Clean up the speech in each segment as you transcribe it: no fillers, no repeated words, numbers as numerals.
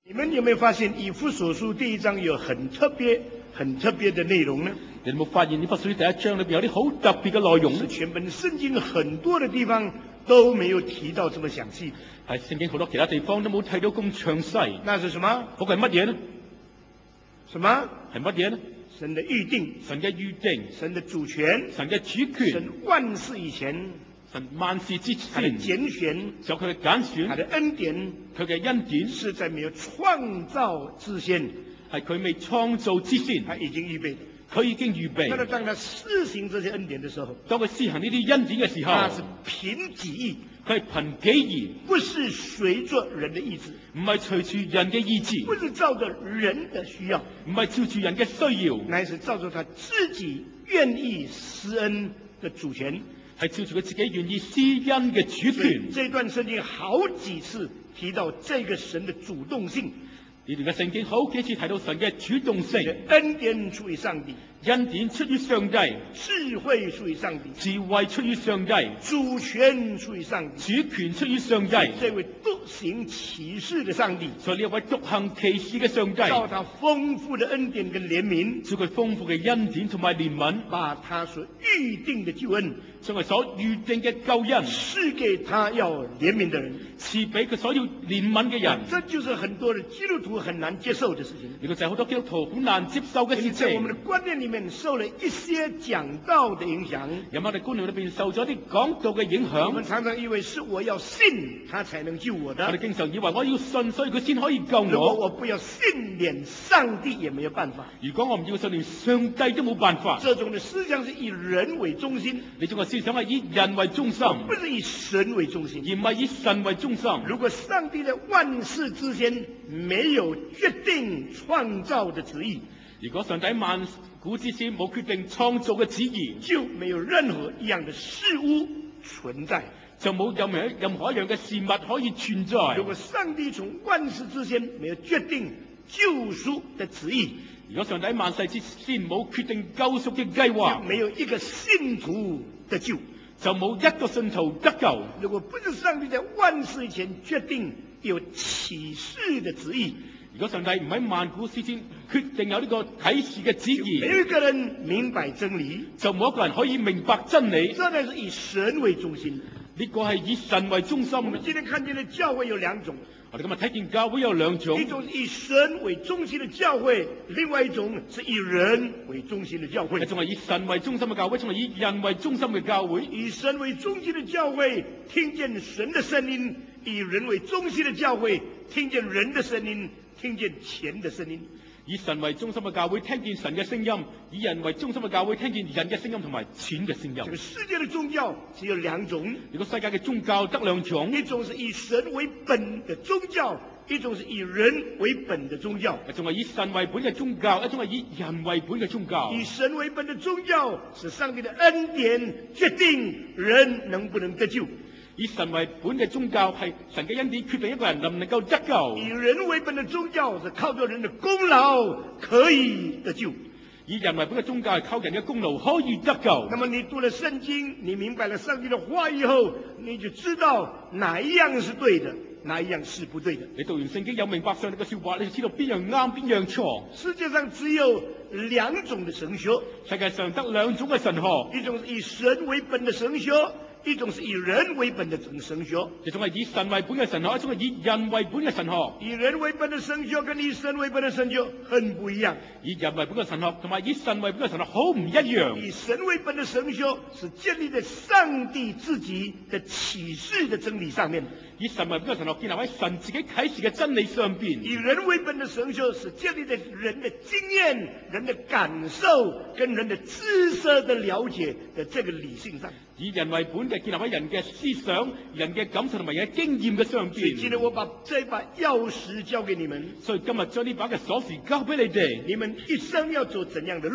你们有没有发现以弗所書第1章有很特別的內容呢？ 你有冇發現以弗所書第1章裏邊有啲好特別嘅內容？ 是全本聖經很多的地方都沒有提到這麼詳細。 係聖經好多其他地方都冇睇到咁詳細。 那是什麼？ 嗰個係乜嘢呢？ 什麼？ 係乜嘢呢？ 神的預定， 神嘅預定， 神的主權， 神嘅主權， 神萬事以前， 神萬事之他的前， 揀選， 就佢嘅揀選， 他的恩典， 佢嘅恩典， 是在沒有創造之前， 係佢未創造之前， 他已經預備的。 佢已經預備。 那當他施行這些恩典的時候， 當佢施行呢啲恩典嘅時候， 他是憑己意， 佢係憑己意， 不是隨着人的意志， 唔係隨住人嘅意志， 不是照着人的需要， 唔係照住人嘅需要， 乃是照着他自己願意施恩的主權， 係照住佢自己願意施恩嘅主權。 這段聖經好幾次提到這個神的主動性。 呢段嘅聖經好幾次提到神嘅主動性， 恩典出於上帝， 恩典出於上帝， 智慧出於上帝， 智慧出於上帝， 主權出於上帝， 主權出於上帝。 這位獨行其事的上帝， 所以呢一位獨行其事嘅上帝， 照他豐富的恩典跟憐憫， 照佢豐富嘅恩典同埋憐憫， 把他所預定的救恩， 將佢所預定嘅救恩賜給他要憐憫的人， 賜俾佢所要憐憫嘅人。 這就是很多的基督徒很難接受的事情。 呢個就係好多基督徒好難接受嘅事情。 在我們的觀念裏面受了一些講道的影響， 有我哋觀念裏邊受咗啲講道嘅影響。 我們常常以為是我要信他才能救我的。 我哋經常以為我要信，所以佢先可以救如果我。 我不要信，連上帝也沒有辦法。 如果我唔要信，連上帝都冇辦法。 這種的思想是以人為中心， 呢種嘅思想係以人為中心， 不是以神為中心， 而唔係以神為中心。 如果上帝的萬事之先沒有決定創造的旨意， 如果上帝萬古之先冇決定創造嘅旨意， 就沒有任何一樣的事物存在， 就冇任何一樣嘅事物可以存在。 如果上帝從萬事之先沒有決定救贖的旨意， 如果上帝萬世之先冇決定救贖嘅計劃， 就沒有一個信徒得救， 就冇一個信徒得救。 如果不是上帝在萬事以前決定有啟示的旨意， 如果上帝唔喺萬古之前決定有呢個啟示嘅旨意， 沒有一個人明白真理， 就冇一個人可以明白真理。 這乃是以神為中心。 呢個係以神為中心。 我們今天看見的教會有兩種， 我哋今日睇見教會有兩種， 一種是以神為中心的教會，另外一種是以人為中心的教會。 一種係以神為中心嘅教會，一種係以人為中心嘅教會。 以神為中心的教會聽見神的聲音，以人為中心的教會聽見人的聲音，聽見錢的聲音。 以神為中心嘅教會聽見神嘅聲音，以人為中心嘅教會聽見人嘅聲音同埋錢嘅聲音。 這個世界的宗教只有兩種， 呢個世界嘅宗教得兩種， 一種是以神為本的宗教，一種是以人為本的宗教。 一種係以神為本嘅宗教，一種係以人為本嘅宗教。 以神為本的宗教是上帝的恩典決定人能不能得救。 以神為本嘅宗教係神嘅恩典決定一個人能唔能夠得救。 以人為本的宗教是靠着人的功勞可以得救。 以人為本嘅宗教係靠人嘅功勞可以得救。 那麼你讀了聖經，你明白了上帝的話以後，你就知道哪一樣是對的，哪一樣是不對的。 你讀完聖經有明白上帝嘅說話，你就知道邊樣啱邊樣錯。 世界上只有兩種的神學， 世界上得兩種嘅神學， 一種是以神為本的神學，一種是以人為本的神學。 一種係以神為本嘅神學，一種係以人為本嘅神學。 以人為本的神學跟以神為本的神學很不一樣。 以人為本嘅神學同埋以神為本嘅神學好唔一樣。 以神為本的神學是建立在上帝自己的啟示的真理上面。 以神為本嘅神學建立喺神自己啟示嘅真理上邊。 以人為本的神學是建立在人的經驗、人的感受跟人的知識的了解的這個理性上。 以人為本嘅建立喺人嘅思想、人嘅感受同埋人嘅經驗嘅上邊。 今天我把這把鑰匙交給你們， 所以今日將呢把嘅鎖匙交俾你哋。 你們一生要走怎樣的路？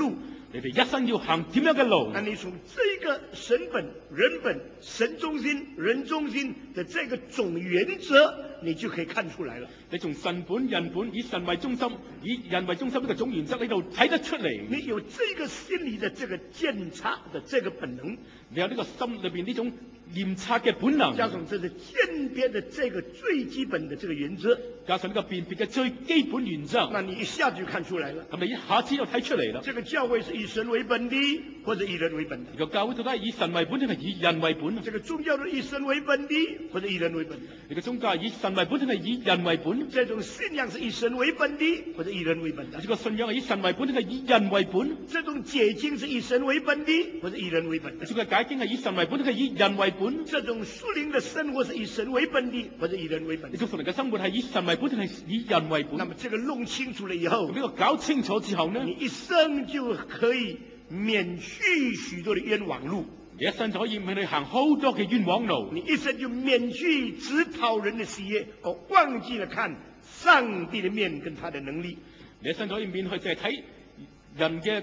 你哋一生要行點樣嘅路？ 那你從這個神本、人本、神中心、人中心的這個總原則，你就可以看出來了。 你從神本、人本，以神為中心，以人為中心呢個總原則喺度睇得出嚟。 你有這個心理的這個檢查的這個本能， 你有呢個心裏邊呢種驗察嘅本能， 加上這是鑑別的這個最基本的這個原則， 加上呢個辨別嘅最基本原則， 那你一下就看出來了。 咁你一下子就睇出嚟啦。 這個教會是以神為本的，或者以人為本的？ 呢個教會到底係以神為本定係以人為本？ 這個宗教是以神為本的，或者以人為本的？ 呢個宗教係以神為本定係以人為本？ 這種信仰是以神為本的，或者以人為本的？ 呢個信仰係以神為本定係以人為本？ 這種解經是以神為本的，或者以人為本的？ 呢個解經係以神為本定係以人為本？ 這種屬靈的生活是以神為本的，或者以人為本的？ 呢種屬靈嘅生活係以神為本定係以人為本？ 那麼這個弄清楚了以後， 呢個搞清楚之後呢， 你一生就可以免去許多的冤枉路。 你一生就可以免去行好多嘅冤枉路。 你一生就免去只討人的喜悅，而忘記了看上帝的面跟他的能力。 你一生就可以免去淨係睇人嘅。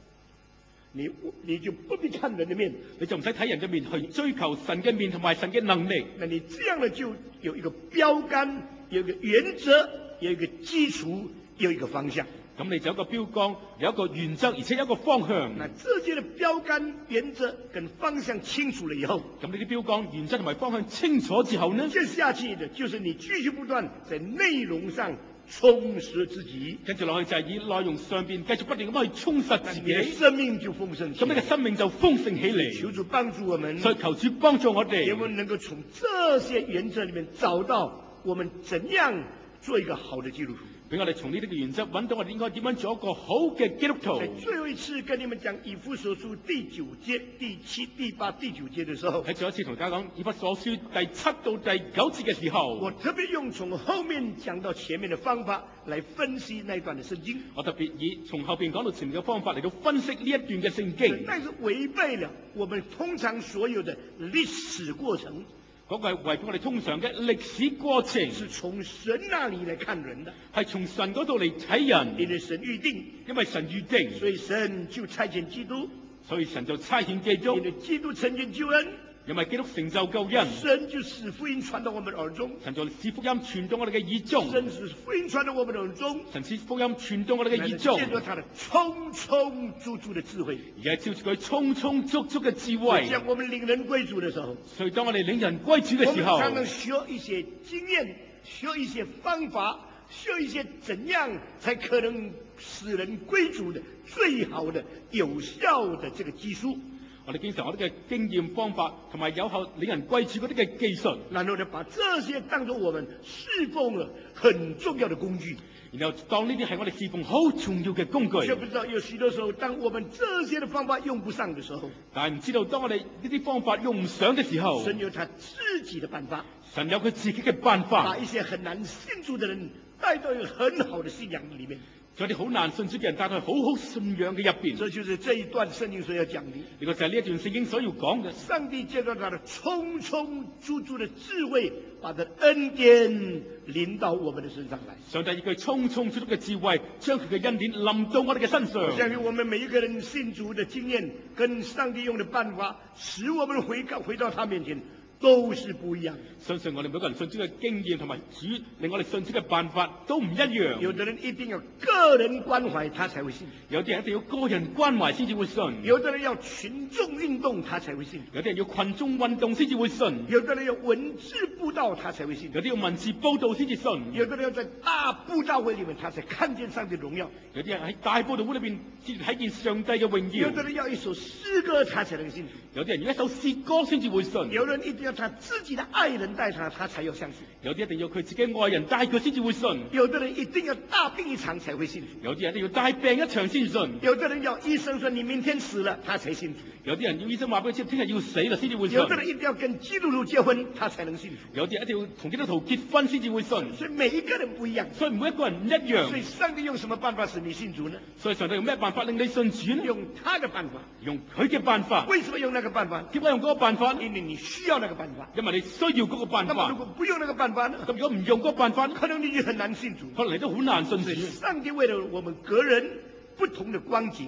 你就不必看人的面， 你就唔使睇人嘅面去追求神嘅面同埋神嘅能力。 那你這樣呢就有一個標杆，有一個原則，有一個基礎，有一個方向。 咁你就有一個標杆，有一個原則，而且有一個方向。 那這些的標杆、原則跟方向清楚了以後， 咁呢啲標杆、原則同埋方向清楚之後呢， 接下去的就是你繼續不斷在內容上充實自己， 跟住落去就係以內容上邊繼續不斷咁去充實自己， 你的生命就豐盛起來。 咁你嘅生命就豐盛起嚟。 求主幫助我們， 所以求主幫助我哋， 我們能夠從這些原則裏面找到我們怎樣做一個好的基督徒。 俾我哋從呢啲嘅原則揾到我哋應該點樣做一個好嘅基督徒。 在最後一次跟你們講以弗所書第9節、第7、第8、第9節的時候， 喺最後一次同大家講以弗所書第7到第9節嘅時候， 我特別用從後面講到前面的方法來分析那一段的聖經。 我特別以從後邊講到前面嘅方法嚟到分析呢一段嘅聖經， 但是違背了我們通常所有的歷史過程。 嗰個係違背我哋通常嘅歷史過程， 是從神那裏來看人的， 係從神嗰度嚟睇人。 因為神預定， 因為神預定， 所以神就差遣基督， 所以神就差遣基督。 因為基督成全救恩， 因為基督成就救恩， 神就使福音傳到我們耳中， 神就使福音傳到我哋嘅耳中， 神使福音傳到我們耳中， 神使福音傳到我哋嘅耳中， 借着他的充充足足的智慧， 而係照住佢充充足足嘅智慧。 像我們領人歸主的時候， 所以當我哋領人歸主嘅時候， 我們常常學一些經驗，學一些方法，學一些怎樣才可能使人歸主的最好的有效的這個技術。 我哋經常有啲嘅經驗方法同埋有效領人歸主嗰啲嘅技術， 然後呢，把這些當作我們侍奉了很重要的工具， 然後當呢啲係我哋侍奉好重要嘅工具。 卻不知道有許多時候，當我們這些的方法用不上的時候， 但係唔知道當我哋呢啲方法用唔上嘅時候， 神有他自己的辦法， 神有佢自己嘅辦法， 把一些很難信主的人帶到一個很好的信仰裏面。 將啲好難信主嘅人帶到去好好信仰嘅入邊。 這就是這一段聖經所要講的。 呢個就係呢一段聖經所要講嘅。 上帝借着他的充充足足的智慧，把他的恩典臨到我們的身上來。 上帝以佢充充足足嘅智慧，將佢嘅恩典臨到我哋嘅身上。 我相信我們每一個人信主的經驗，跟上帝用的辦法，使我們回到他面前，都是不一樣。 相信我哋每個人信主嘅經驗同埋主令我哋信主嘅辦法都唔一樣。 有的人一定要個人關懷，他才會信； 有啲人一定要個人關懷先至會信； 有的人要群眾運動，他才會信； 有啲人要群眾運動先至會信； 有的人要文字佈道，他才會信； 有啲要文字報道先至信； 有的人要在大佈道會裏面，他才看見上帝榮耀； 有啲人喺大佈道會裏邊先睇見上帝嘅榮耀； 有的人要一首詩歌，他才能信； 有啲人要一首詩歌先至會信； 有人一定要他自己的愛人帶他，他才要相信； 有啲一定要佢自己愛人帶佢先至會信； 有的人一定要大病一場才會信主； 有啲人一定要大病一場先信； 有的人要醫生說你明天死了，他才信主； 有啲人要醫生話俾佢知聽日要死啦先至會信； 有的人一定要跟基督徒結婚，他才能信主； 有啲人一定要同基督徒結婚先至會信。 所以每一個人不一樣， 所以每一個人唔一樣。 所以上帝用什麼辦法使你信主呢？ 所以上帝用咩辦法令你信主呢？ 用他的辦法， 用佢嘅辦法。 為什麼用那個辦法？ 點解用嗰個辦法呢？ 因為你需要那個辦法。 因為你需要嗰個辦法。 那麼如果不用那個辦法呢？ 咁如果唔用嗰個辦法， 可能你就很難信主， 可能你都好難信主。 上帝為了我們個人不同的光景，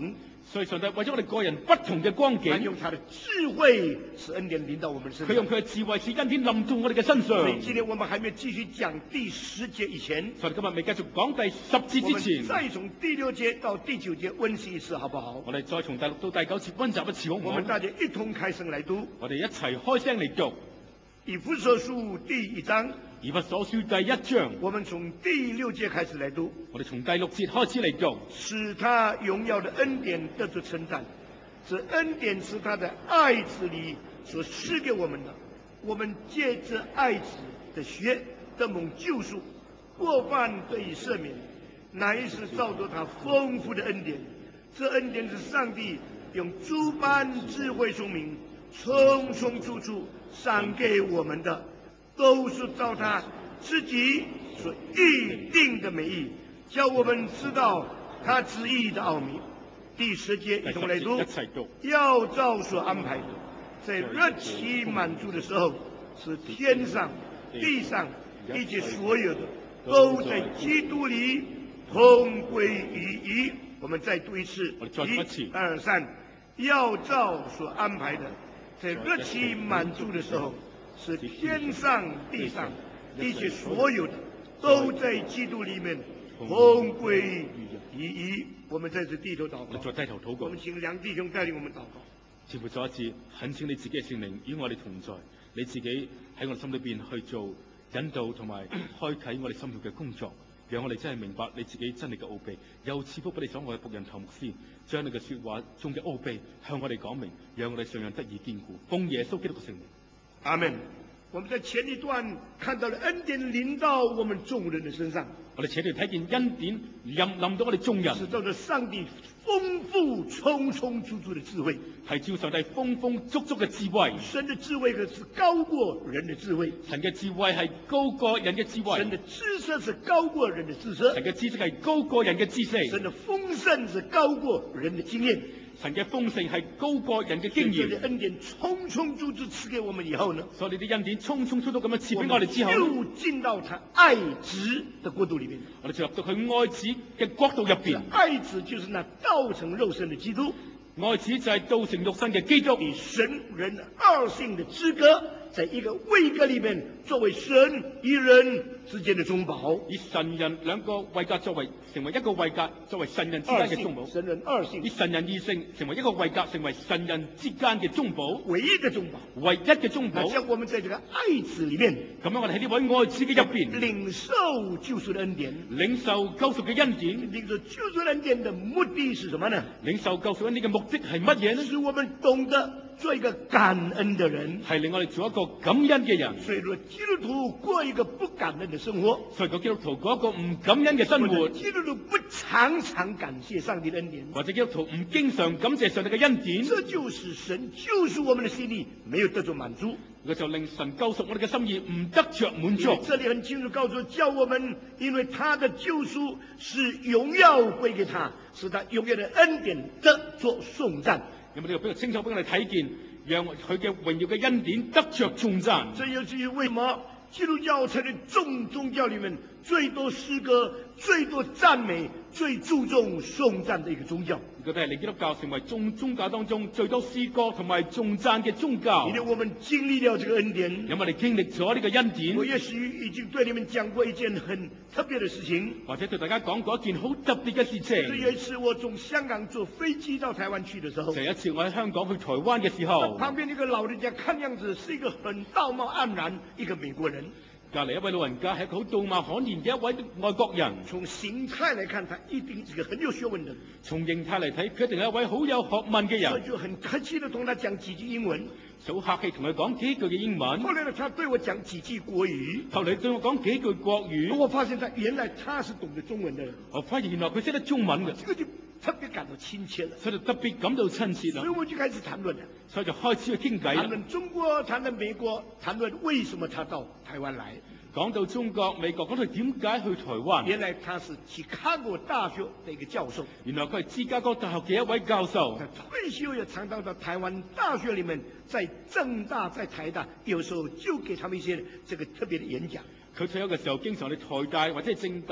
所以上帝為咗我哋個人不同嘅光景， 他用他的智慧使恩典臨到我們身上。 佢用佢嘅智慧使恩典臨到我哋嘅身上。 所以今天我們還沒有繼續講第10節以前， 所以今日未繼續講第10節之前， 我們再從第6節到第9節溫習一次，好不好？ 我哋再從第6到第9節溫習一次好唔好？ 我們大家一同開聲來讀。 我哋一齊開聲嚟讀以弗所書第1章。 以弗所書第1章， 我們從第6節開始來讀。 我哋從第6節開始嚟讀， 使他榮耀的恩典得着稱讚。這恩典是他的愛子裏所賜給我們的，我們借着愛子的血得蒙救贖，過犯得以赦免，乃是照着他豐富的恩典。這恩典是上帝用諸般智慧聰明，充充足足賞給我們的，都是照他自己所預定的美意，叫我們知道他旨意的奧秘。第10節一同來讀，要照所安排的，在日期滿足的時候，是天上地上一切所有的，都在基督裏同歸於一。我們再讀一次，1、2、3，要照所安排的，在日期滿足的時候，是天上地上一切所有的，都在基督裏面同歸於一。我們在此低頭禱告。我們請梁弟兄帶領我們禱告。 似乎再一次懇請你自己嘅聖靈與我哋同在，你自己喺我哋心裏邊去做引導同埋開啟我哋心血嘅工作，讓我哋真係明白你自己真理嘅奧秘，又賜福俾你所愛嘅僕人頭牧師，將你嘅說話中嘅奧秘向我哋講明，讓我哋信仰得以堅固。奉耶穌基督嘅聖名， 阿門。我們在前一段看到了恩典臨到我們眾人的身上， 我哋前段睇見恩典臨到我哋眾人， 是照着上帝豐富充充足足的智慧， 係照上帝豐豐足足嘅智慧。 神的智慧可是高過人的智慧， 神嘅智慧係高過人嘅智慧， 神的知識是高過人的知識， 神嘅知識係高過人嘅知識， 神的豐盛是高過人的經驗， 神嘅豐盛係高過人嘅經驗。 所以恩典充充足足賜給我們以後呢， 所以你啲恩典充充足足咁樣賜俾我哋之後， 又進到他愛子的國度裏面。 我哋就入到佢愛子嘅國度入邊。 愛子就是那道成肉身的基督， 愛子就係道成肉身嘅基督， 以神人二性的資格，在一個位格裏面，作為神與人之間的中保， 以神人兩個位格作為成為一個位格，作為神人之間嘅中保。 神人二性， 以神人二性成為一個位格，成為神人之間嘅中保， 唯一嘅中保， 唯一嘅中保。 像我們在這個愛子裏面， 咁樣我哋喺呢位愛子嘅入邊， 領受救贖的恩典， 領受救贖嘅恩典。 領受救贖恩典的目的是什麼呢？ 領受救贖恩典嘅目的係乜嘢呢？ 使我們懂得做一個感恩的人， 係令我哋做一個感恩嘅人。 所以說基督徒過一個不感恩的生活， 所以個基督徒過一個唔感恩嘅生活， 基督徒不常常感謝上帝的恩典， 或者基督徒唔經常感謝上帝嘅恩典， 這就是神救贖我們的心意沒有得着滿足， 佢就令神救贖我哋嘅心意唔得着滿足。 這裡很清楚告訴叫我們，因為他的救贖是榮耀歸給他，是他榮耀的恩典得着頌讚。 有冇呢個比較清楚俾我哋睇見，讓佢嘅榮耀嘅恩典得着頌讚？ 這又至於為什麼基督教成為眾宗教裡面最多詩歌、最多讚美、最注重頌讚的一個宗教。 呢個都係令基督教成為眾宗教當中最多詩歌同埋頌讚嘅宗教。 因為我們經歷了這個恩典， 因為我哋經歷咗呢個恩典。 我也許已經對你們講過一件很特別的事情， 或者對大家講過一件好特別嘅事情。 有一次我從香港坐飛機到台灣去的時候， 就一次我喺香港去台灣嘅時候， 旁邊一個老人家看樣子是一個很道貌岸然一個美國人。 隔離一位老人家係一個好道貌罕然嘅一位外國人。 從形態來看，他一定是個很有學問的。 從形態嚟睇，佢一定係一位好有學問嘅人。 所以就很客氣地同他講幾句英文， 好客氣同佢講幾句嘅英文。 後來呢，他對我講幾句國語。 後來對我講幾句國語。 我發現原來他是懂得中文的人。 我發現原來佢識得中文嘅。 這個就特別感到親切了。 所以就特別感到親切啦。 所以我就開始談論了。 所以就開始去傾偈啦。 談論中國，談論美國，談論為什麼他到台灣來。 講到中國、美國，講到點解去台灣。 原來他是芝加哥大學的一個教授。 原來佢係芝加哥大學嘅一位教授。 他退休也常常到台灣大學裡面，在政大、在台大，有時候就給他們一些這個特別的演講。 佢退休嘅時候，經常去台大或者係政大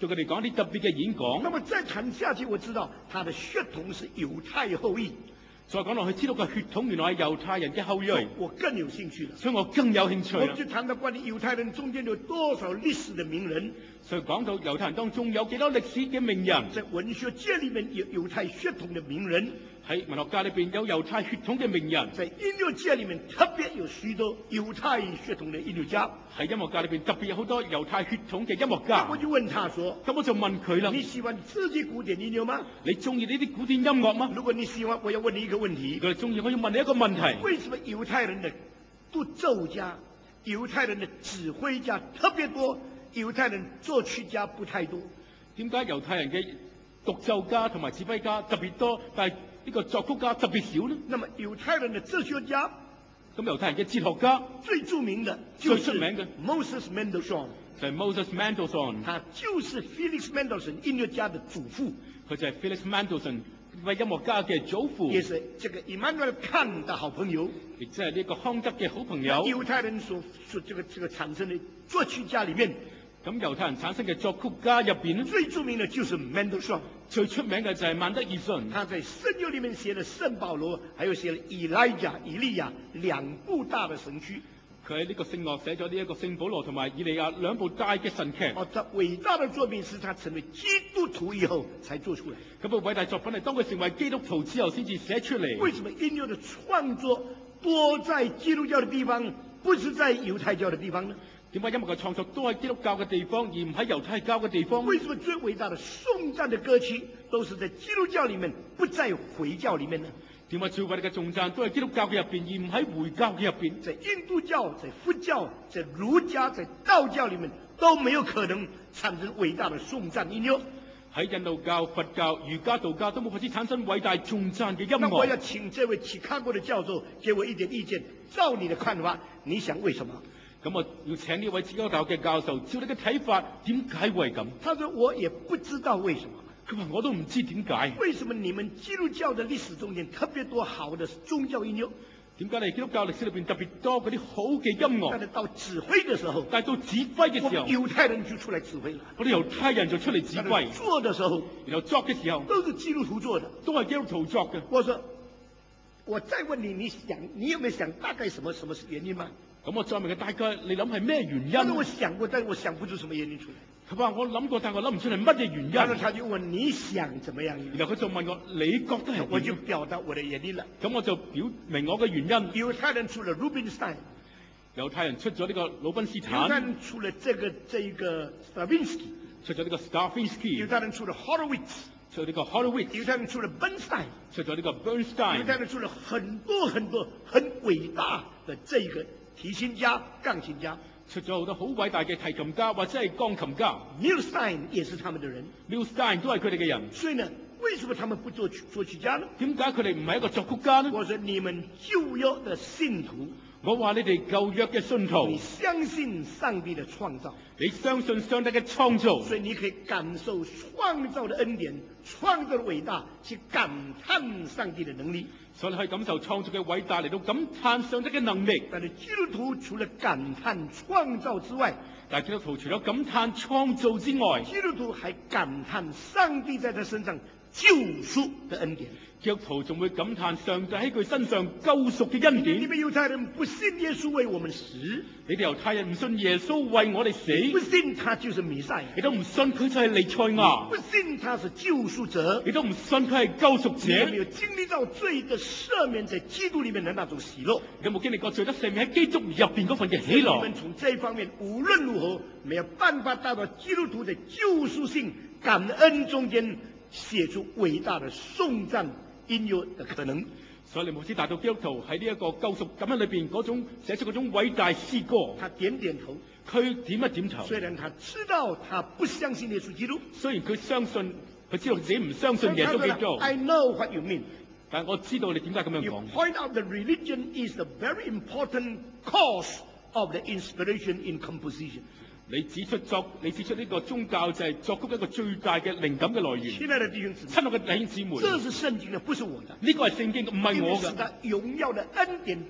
對佢哋講啲特別嘅演講。 那麼再談下去，我知道他的血統是猶太後裔。 再講落去，知道個血統原來係猶太人嘅後裔， 我更有興趣了。 所以我更有興趣啦。 我們就談到關於猶太人中間有多少歷史的名人， 所以講到猶太人當中有幾多歷史嘅名人， 在文學界裏面有猶太血統的名人， 喺文學界裏邊有猶太血統嘅名人， 在音樂界裏面特別有許多猶太血統的音樂家。 喺音樂界裏邊特別有好多猶太血統嘅音樂家。 我就問他說： 咁我就問佢啦， 你喜歡這些古典音樂嗎？ 你中意呢啲古典音樂嗎？ 如果你喜歡，我要問你一個問題： 如果你中意，我要問你一個問題： 為什麼猶太人的獨奏家、猶太人的指揮家特別多，猶太人作曲家不太多？ 點解猶太人嘅獨奏家同埋指揮家特別多，但係呢個作曲家特別少呢？ 那麼猶太人的哲學家， 咁猶太人嘅哲學家最著名的就是 Moses Mendelssohn， 就係 Moses Mendelssohn， 他就是 Felix Mendelssohn 音樂家的祖父， 佢就係 Felix Mendelssohn 呢位音樂家嘅祖父， 也是這個 Immanuel Kant 的好朋友， 亦即係呢個康德嘅好朋友。 猶太人所這個產生的作曲家裏面， 咁猶太人產生嘅作曲家入邊， 最著名的就是 Mendelssohn， 最出名嘅就係曼德爾遜。 他在聖經裏面寫了聖保羅，還有寫了以利亞兩部大的神曲。 佢喺呢個聖樂寫咗呢一個聖保羅同埋以利亞兩部大嘅神劇。 哦，這偉大的作品是他成為基督徒以後才做出來。 咁個偉大作品係當佢成為基督徒之後先至寫出嚟。 為什麼音樂的創作多在基督教的地方，不是在猶太教的地方呢？ 點解音樂嘅創作都喺基督教嘅地方，而唔喺猶太教嘅地方？ 為什麼最偉大的頌讚的歌曲都是在基督教裏面，不在回教裏面呢？ 點解最偉大嘅頌讚都係基督教嘅入邊，而唔喺回教嘅入邊？ 在印度教、在佛教、在儒家、在道教裏面都沒有可能產生偉大的頌讚音樂。 喺印度教、佛教、儒家、道教都冇法子產生偉大頌讚嘅音樂。 那我要請這位齊卡哥的教授給我一點意見，照你的看法，你想為什麼？ 咁我要請呢位基督教嘅教授，照你嘅睇法，點解會係咁？ 他說我也不知道為什麼。 佢話我都唔知點解。 為什麼你們基督教的歷史中間特別多好的宗教音樂？ 點解你基督教歷史裏邊特別多嗰啲好嘅音樂？ 但係到指揮嘅時候， 但係到指揮嘅時候， 猶太人就出來指揮了。 嗰啲猶太人就出嚟指揮。 做嘅時候， 然後作嘅時候， 都是基督徒做的， 都係基督徒作嘅。 我說，我再問你，你有沒有想大概什麼是原因嗎？ 咁我再問佢，大概你諗係咩原因？ 我想過，但係我想不出什麼原因出來。 佢話我諗過，但我諗唔出係乜嘢原因。然後他就問你想怎麼樣？ 然後佢就問我，你覺得係？ 我就表達我的原因啦。 咁我就表明我嘅原因。 猶太人出了 Rubinstein， 猶太人出咗呢個魯賓斯坦。 猶太人出了這個 Stravinsky， 出咗呢個 Stravinsky。 猶太人出了 Horowitz， 出咗呢個 Horowitz。 猶太人出了 Bernstein， 出咗呢個 Bernstein。 猶太人出了很多很偉大的這個提琴家、鋼琴家。 出咗好多好偉大嘅提琴家或者係鋼琴家。 Milstein 也是他們的人。 Milstein 都係佢哋嘅人。 所以呢，為什麼他們不作曲家呢？ 點解佢哋唔係一個作曲家呢？ 我說你們舊約的信徒， 我話你哋舊約嘅信徒， 你相信上帝的創造， 你相信上帝嘅創造， 所以你可以感受創造的恩典、創造的偉大，去感嘆上帝的能力。 所以你可以感受創造嘅偉大，嚟到感嘆上帝嘅能力。 但係基督徒除了感嘆創造之外， 但係基督徒除咗感嘆創造之外， 基督徒還感嘆上帝在他身上救贖的恩典。 基督徒仲會感嘆上帝喺佢身上救贖嘅恩典。 你們猶太人不信耶穌為我們死， 你哋猶太人唔信耶穌為我哋死， 不信他就是彌賽亞， 你都唔信佢就係彌賽亞， 不信他是救贖者， 你都唔信佢係救贖者。 你有沒有經歷到罪的赦免在基督裏面的那種喜樂？ 有冇經歷過罪得赦免喺基督入邊嗰份嘅喜樂？ 你們從這一方面無論如何沒有辦法達到基督徒的救贖性感恩中間寫出偉大的頌讚音樂的可能。 所以你冇知達到基督徒喺呢一個救贖感恩裏邊嗰種寫出嗰種偉大詩歌。 他點點頭， 佢點一點頭。 雖然他知道他不相信耶穌基督， 雖然佢相信，佢知道自己唔相信耶穌基督。 I know what you mean， 但我知道你點解咁樣講。 You point out the religion is the very important cause of the inspiration in composition。 你指出呢個宗教就係作曲一個最大嘅靈感嘅來源。 親愛的弟兄姊妹， 親愛嘅弟兄姊妹， 這是聖經的，不是我的。 呢個係聖經，唔係我嘅。 因為是他榮耀的恩典的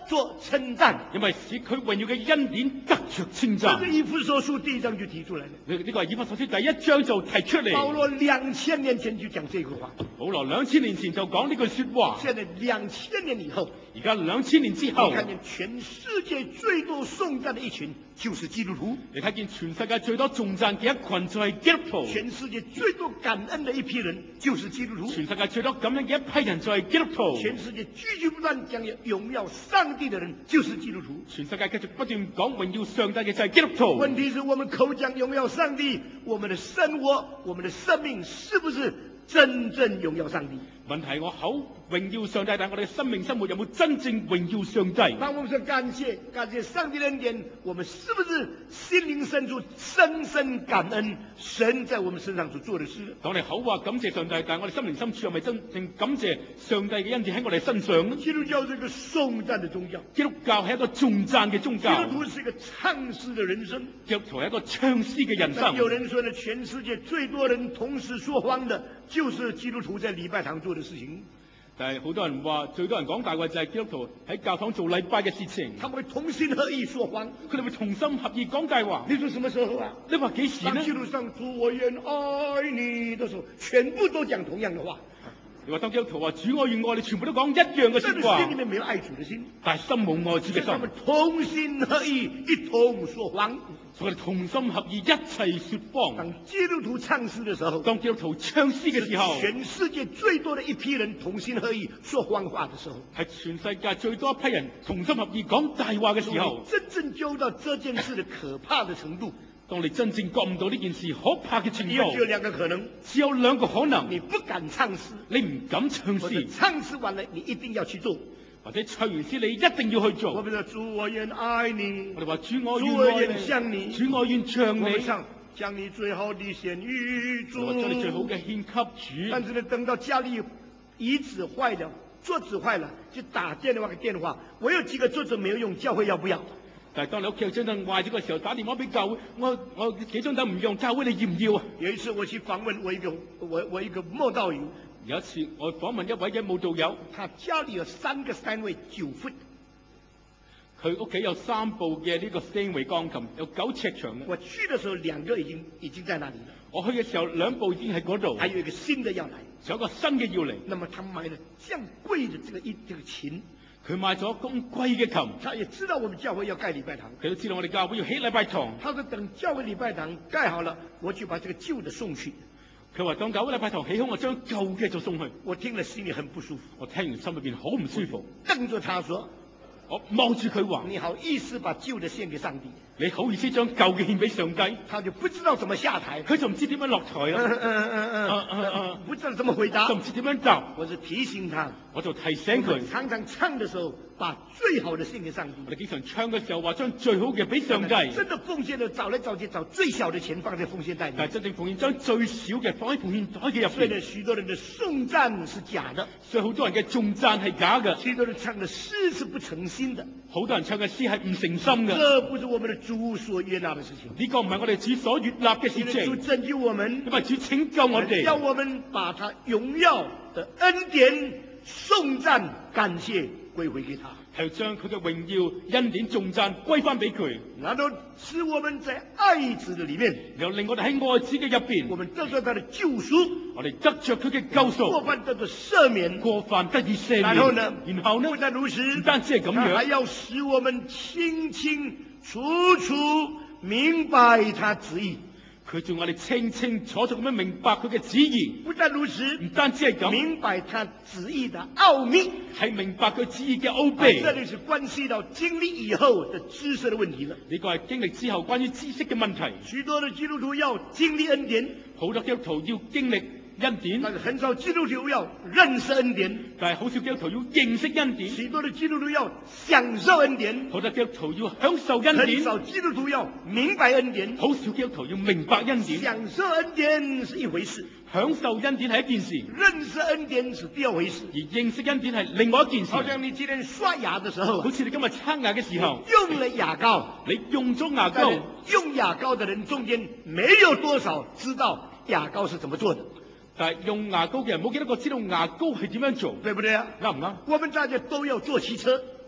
着稱讚。 因為使佢榮耀嘅恩典得着稱讚。 這是以弗所書第1章就提出來的。 呢個係以弗所書第1章就提出嚟。 保羅2000年前就講這句話。 保羅2000年前就講呢句說話。 現在2000年以後， 而家2000年之後， 你看見全世界最多頌讚的一群就是基督徒。 你睇見全世界最多頌讚嘅一群就係基督徒。 全世界最多感恩的一批人就是基督徒。 全世界最多感恩嘅一批人就係基督徒。 全世界繼續不斷講榮耀上帝的人就是基督徒。 全世界繼續不斷講榮耀上帝嘅就係基督徒。 問題是我們口講榮耀上帝，我們的生活、我們的生命是不是真正榮耀上帝？ 問題我口榮耀上帝，但我哋嘅生命生活有冇真正榮耀上帝？ 當我們說感謝上帝的恩典，我們是不是心靈深處深深感恩神在我們身上所做的事？ 當我哋口話感謝上帝，但係我哋心靈深處係咪真正感謝上帝嘅恩典喺我哋身上呢？ 基督教是一個頌讚的宗教， 基督教係一個頌讚嘅宗教。 基督徒是一個唱詩的人生， 基督徒係一個唱詩嘅人生。 有人說呢，全世界最多人同時說謊的，就是基督徒在禮拜堂做的事情。 但係好多人話，最多人講大話就係基督徒喺教堂做禮拜嘅事情。 他們會同心合意說謊， 佢哋會同心合意講大話。 你說什麼時候啊？ 你話幾時呢？ 當基督上主我願愛你的時候，全部都講同樣的話。 你話當基督徒話主我願愛你，全部都講一樣嘅說話。 心裏面沒有愛主的心， 但係心冇愛主嘅心。 他們同心合意，一同說謊。 所以我哋同心合意一齊說謊。 當基督徒唱詩的時候， 當基督徒唱詩嘅時候， 全世界最多的一批人同心合意說謊話的時候， 係全世界最多一批人同心合意講大話嘅時候， 真正揪到這件事的可怕的程度。 當你真正覺悟到呢件事可怕嘅程度， 只有兩個可能， 只有兩個可能。 你不敢唱詩， 你唔敢唱詩， 唱詩完了你一定要去做， 或者唱完詩你一定要去做。 我們說主我願愛你， 我哋話主我願向你， 主我願唱你， 我們唱將你最好的獻於主， 我將你最好嘅獻給主。 但是呢，等到家裏椅子壞了，桌子壞了，就打電話，我有幾個桌子沒有用，教會要不要？ 但係當你屋企有張凳壞咗嘅時候，打電話俾教會，我幾張凳唔用，教會你要唔要啊？ 有一次我去訪問我一個慕道友， 有一次我訪問一位嘅慕道友， 他家裏有3個Steinway 9 foot， 佢屋企有3部嘅呢個 Steinway 鋼琴，有9尺長嘅。 我去嘅時候2個已經在那裡了， 我去嘅時候2部已經喺嗰度， 還有一個新的要來， 仲有一個新嘅要嚟。 那麼他買了這樣貴的這個琴。 佢買咗咁貴嘅琴， 他也知道我們教會要蓋禮拜堂， 佢都知道我哋教會要起禮拜堂。 他說等教會禮拜堂蓋好了，我就把這個舊的送去。 佢話當教會禮拜堂起好，我將舊嘅就送去。 我聽了心裡很不舒服， 我聽完心裏邊好唔舒服， 瞪着他說： 我望住佢話， 你好意思把舊的獻給上帝？ 你好意思將舊嘅獻俾上帝？ 他就不知道怎麼下台， 佢就唔知點樣落台啦。 不知道怎麼回答， 就唔知點樣答。 我是提醒他， 我就提醒佢， 常常唱的時候把最好的獻給上帝。 我哋經常唱嘅時候話將最好嘅俾上帝。 真的奉獻的找來找去，找最小的錢放在奉獻袋裏。 但係真正奉獻將最少嘅放喺奉獻袋嘅入邊。 所以呢，許多人的頌讚是假的， 所以好多人嘅頌讚係假嘅。 許多人唱的詩是不誠心的， 好多人唱嘅詩係唔誠心嘅。 這不是我們的主所悅納的事情。 呢個唔係我哋主所悅納嘅事情。 主拯救我們， 因為主拯救我哋， 要我們把他榮耀的恩典頌讚感謝歸回給他， 係要將佢嘅榮耀恩典頌讚歸翻俾佢， 然後使我們在愛子的裏面， 然後令我哋喺愛子嘅入邊， 我們得到他的救贖， 我哋得着佢嘅救贖， 過犯得到赦免， 過犯得以赦免。 然後呢， 不但如此，唔單止係咁樣， 還要使我們清清楚楚明白他旨意。 佢仲我哋清清楚楚咁樣明白佢嘅旨意。 不但如此， 唔單止係咁， 明白他旨意的奧秘， 係明白佢旨意嘅奧秘。 這裏是關係到經歷以後的知識的問題了。 呢個係經歷之後關於知識嘅問題。 許多的基督徒要經歷恩典， 好多基督徒要經歷恩典， 但是很少基督徒要認識恩典。 但係好少基督徒要認識恩典。 許多的基督徒要享受恩典， 好多基督徒要享受恩典。 很少基督徒要明白恩典， 好少基督徒要明白恩典。 享受恩典是一回事， 享受恩典係一件事， 認識恩典是第二回事。 而認識恩典係另外一件事。 好像你今天刷牙的時候， 好似你今日刷牙嘅時候， 用了牙膏， 你用咗牙膏， 用牙膏的人中間沒有多少知道牙膏是怎麼做的。 但係用牙膏嘅人冇幾多個知道牙膏係點樣做， 對不對啊？ 啱唔啱？ 我們大家都要坐汽車，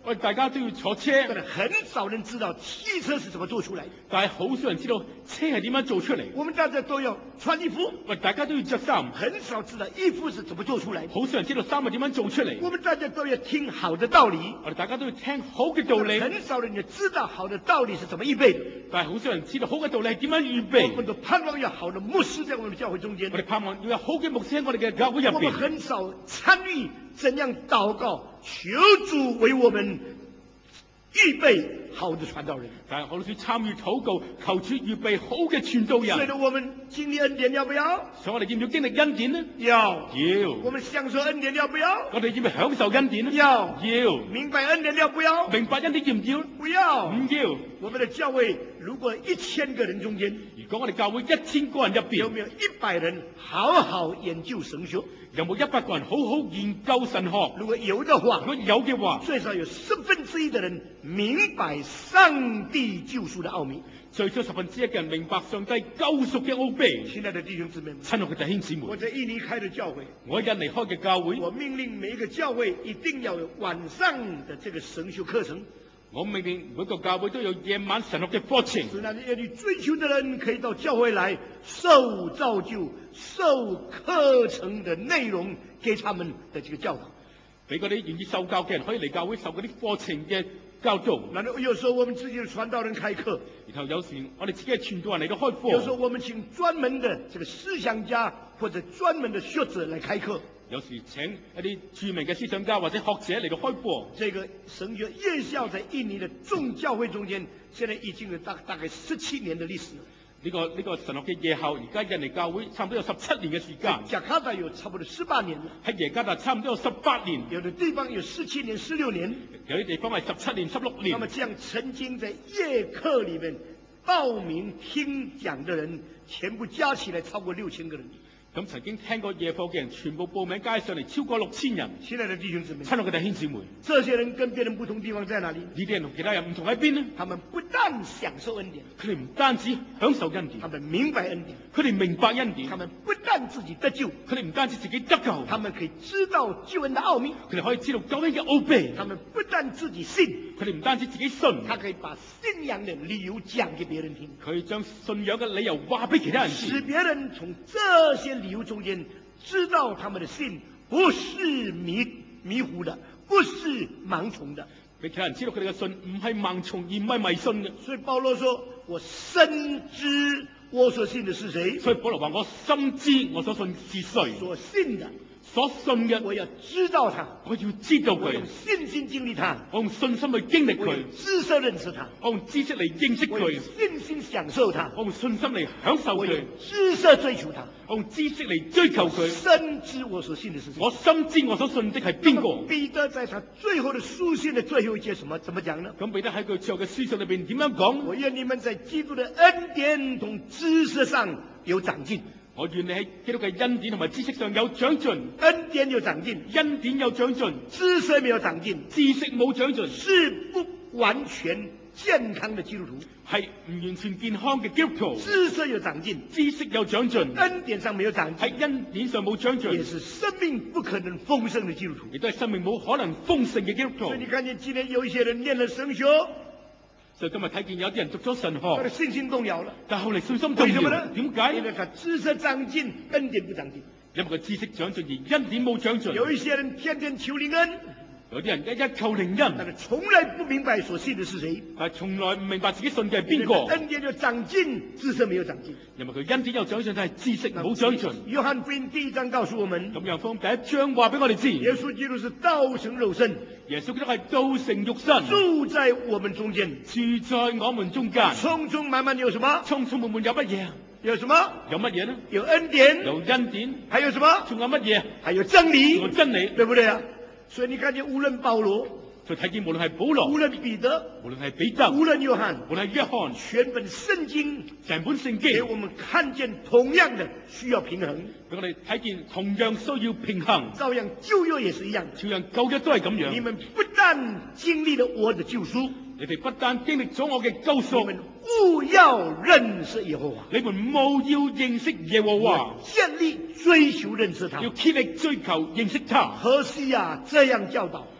我哋大家都要坐車， 但是很少人知道汽車是怎麼做出來的。 但係好少人知道車係點樣做出嚟。 我們大家都要穿衣服， 喂，大家都要着衫， 很少知道衣服是怎麼做出來的。 好少人知道衫係點樣做出嚟。 我們大家都要聽好的道理， 我哋大家都要聽好嘅道理， 很少人也知道好的道理是怎麼預備的。 但係好少人知道好嘅道理係點樣預我備。 們都盼望有好的牧師在我們的教會中間我，哋盼望要有好嘅牧師喺我哋嘅教會入我們邊。 很少參與怎樣禱告，求主為我們預備好的傳道人。 但係我哋要參與禱告，求主預備好嘅傳道人。 所以呢，我們經歷恩典要不要？ 所以我哋要唔要經歷恩典呢？ 要。 要。 我們享受恩典要不要？ 我哋要唔要享受恩典呢？ 要。 要。 明白恩典要不要？ 明白恩典要唔要？ 不要。 唔要。 我們的教會如果1000個人中間， 如果我哋教會1000個人入邊， 有沒有100人好好研究神學？ 有冇100個人好好研究神學？ 如果有的話， 如果有嘅話， 最少有1/10的人明白上帝救贖的奧秘。 最少1/10嘅人明白上帝救贖嘅奧秘。 親愛的弟兄姊妹們， 親愛嘅弟兄姊妹， 我在印尼開的教會， 我印尼開嘅教會， 我命令每一個教會一定要有晚上的這個神學課程。 我命令每個教會都有夜晚神學嘅課程。 使那些願意追求的人可以到教會來受造就、受課程的內容給他們的這個教導。 俾嗰啲願意受教嘅人可以嚟教會受嗰啲課程嘅教導。 然後有時候我們自己的傳道人開課， 然後有時我哋自己嘅傳道人嚟到開課。 有時候我們請專門的這個思想家或者專門的學者來開課。 有時請一啲著名嘅思想家或者學者嚟到開課。 這個神學夜校在印尼的眾教會中間，現在已經有大概17年的歷史。 呢個神學嘅夜校，而家印尼教會差唔多有17年嘅時間。 雅加達有差不多18年了， 喺耶加達差唔多有18年。 有的地方有17年、16年， 有啲地方係17年、16年。 那麼這樣曾經在夜課裡面報名聽講的人，全部加起來超過6000個人。 咁曾經聽過夜課嘅人，全部報名加上嚟超過6000人。 親愛的弟兄姊妹， 親愛嘅弟兄姊妹， 這些人跟別人不同地方在哪裡？ 呢啲人同其他人唔同喺邊呢？ 他們不但享受恩典， 佢哋唔單止享受恩典， 他們明白恩典， 佢哋明白恩典。 他們不但自己得救， 佢哋唔單止自己得救， 他們可以知道救恩的奧秘。 佢哋可以知道救恩嘅奧秘。 他們不但自己信， 佢哋唔單止自己信， 他可以把信仰的理由講給別人聽， 佢將信仰嘅理由話俾其他人知， 使別人從這些理由中間知道他們的信不是迷糊的，不是盲從的。 俾其他人知道佢哋嘅信唔係盲從而唔係迷信嘅。 所以保羅說：我深知我所信的是誰。 所以保羅話：我深知我所信是誰。 所信的， 所信嘅， 我要知道他， 我要知道佢我用，信心經歷他， 我用信心去經歷佢我用，知識認識他， 我用知識嚟認識我用佢， 信心享受他， 我用信心嚟享受我用佢， 知識追求他。 我用知識嚟追求佢。 深知我所信的是誰。 我深知我所信的係邊個。 彼得在他最後的書信的最後一節怎麼講呢？ 咁彼得喺佢最後嘅書信裏邊點樣講？ 我願你們在基督的恩典同知識上有長進。 我願你喺基督嘅恩典同埋知識上有長進。 恩典有長進， 恩典有長進， 知識沒有長進， 知識冇長進， 是不完全健康的基督徒。 係唔完全健康嘅基督徒。 知識有長進， 知識有長進， 恩典上沒有長進， 喺恩典上冇長也進， 是生命不可能豐盛的基督徒。 亦都係生命冇可能豐盛嘅基督徒所以。你看見今天有一些人念了神學， 所以今日睇見有啲人讀咗神學， 他的信心動搖了。 但後嚟信心動搖為什麼呢？ 點解？ 因為他知識長進，恩典不長進。 因為佢知識長進而恩典冇長進。 有一些人天天求靈恩， 有啲人一求靈恩， 但是從來不明白所信的是誰。 但係從來唔明白自己信嘅係邊個。 恩典有長進，知識沒有長進。 因為佢恩典有長進，但係知識冇長進。 約翰福音第1章告訴我們， 咁約翰福音第1章話俾我哋知， 耶穌基督是道成肉身， 耶穌基督係道成肉身， 住在我們中間。 住在我們中間。 充充滿滿有什麼？ 充充滿滿有乜嘢啊？ 有什麼？ 有乜嘢呢？ 有恩典， 有恩典， 還有什麼？ 仲有乜嘢？ 還有真理， 有真理。 對不對啊？所以你看見無論保羅， 就睇見無論係保羅， 無論彼得， 無論係彼得， 無論約翰， 無論係約翰， 全本聖經成本聖給經我們看見同樣的需要平衡， 俾我哋睇見同樣需要平衡。 照樣舊約也是一樣。 照樣舊約都係咁樣。 你們不但經歷了我的救贖， 你哋不但經歷咗我嘅救你贖， 們務要認識耶和華， 你們務要認識耶和華， 建立追求認識他。 要竭力追求認識他。 何西亞這樣教導，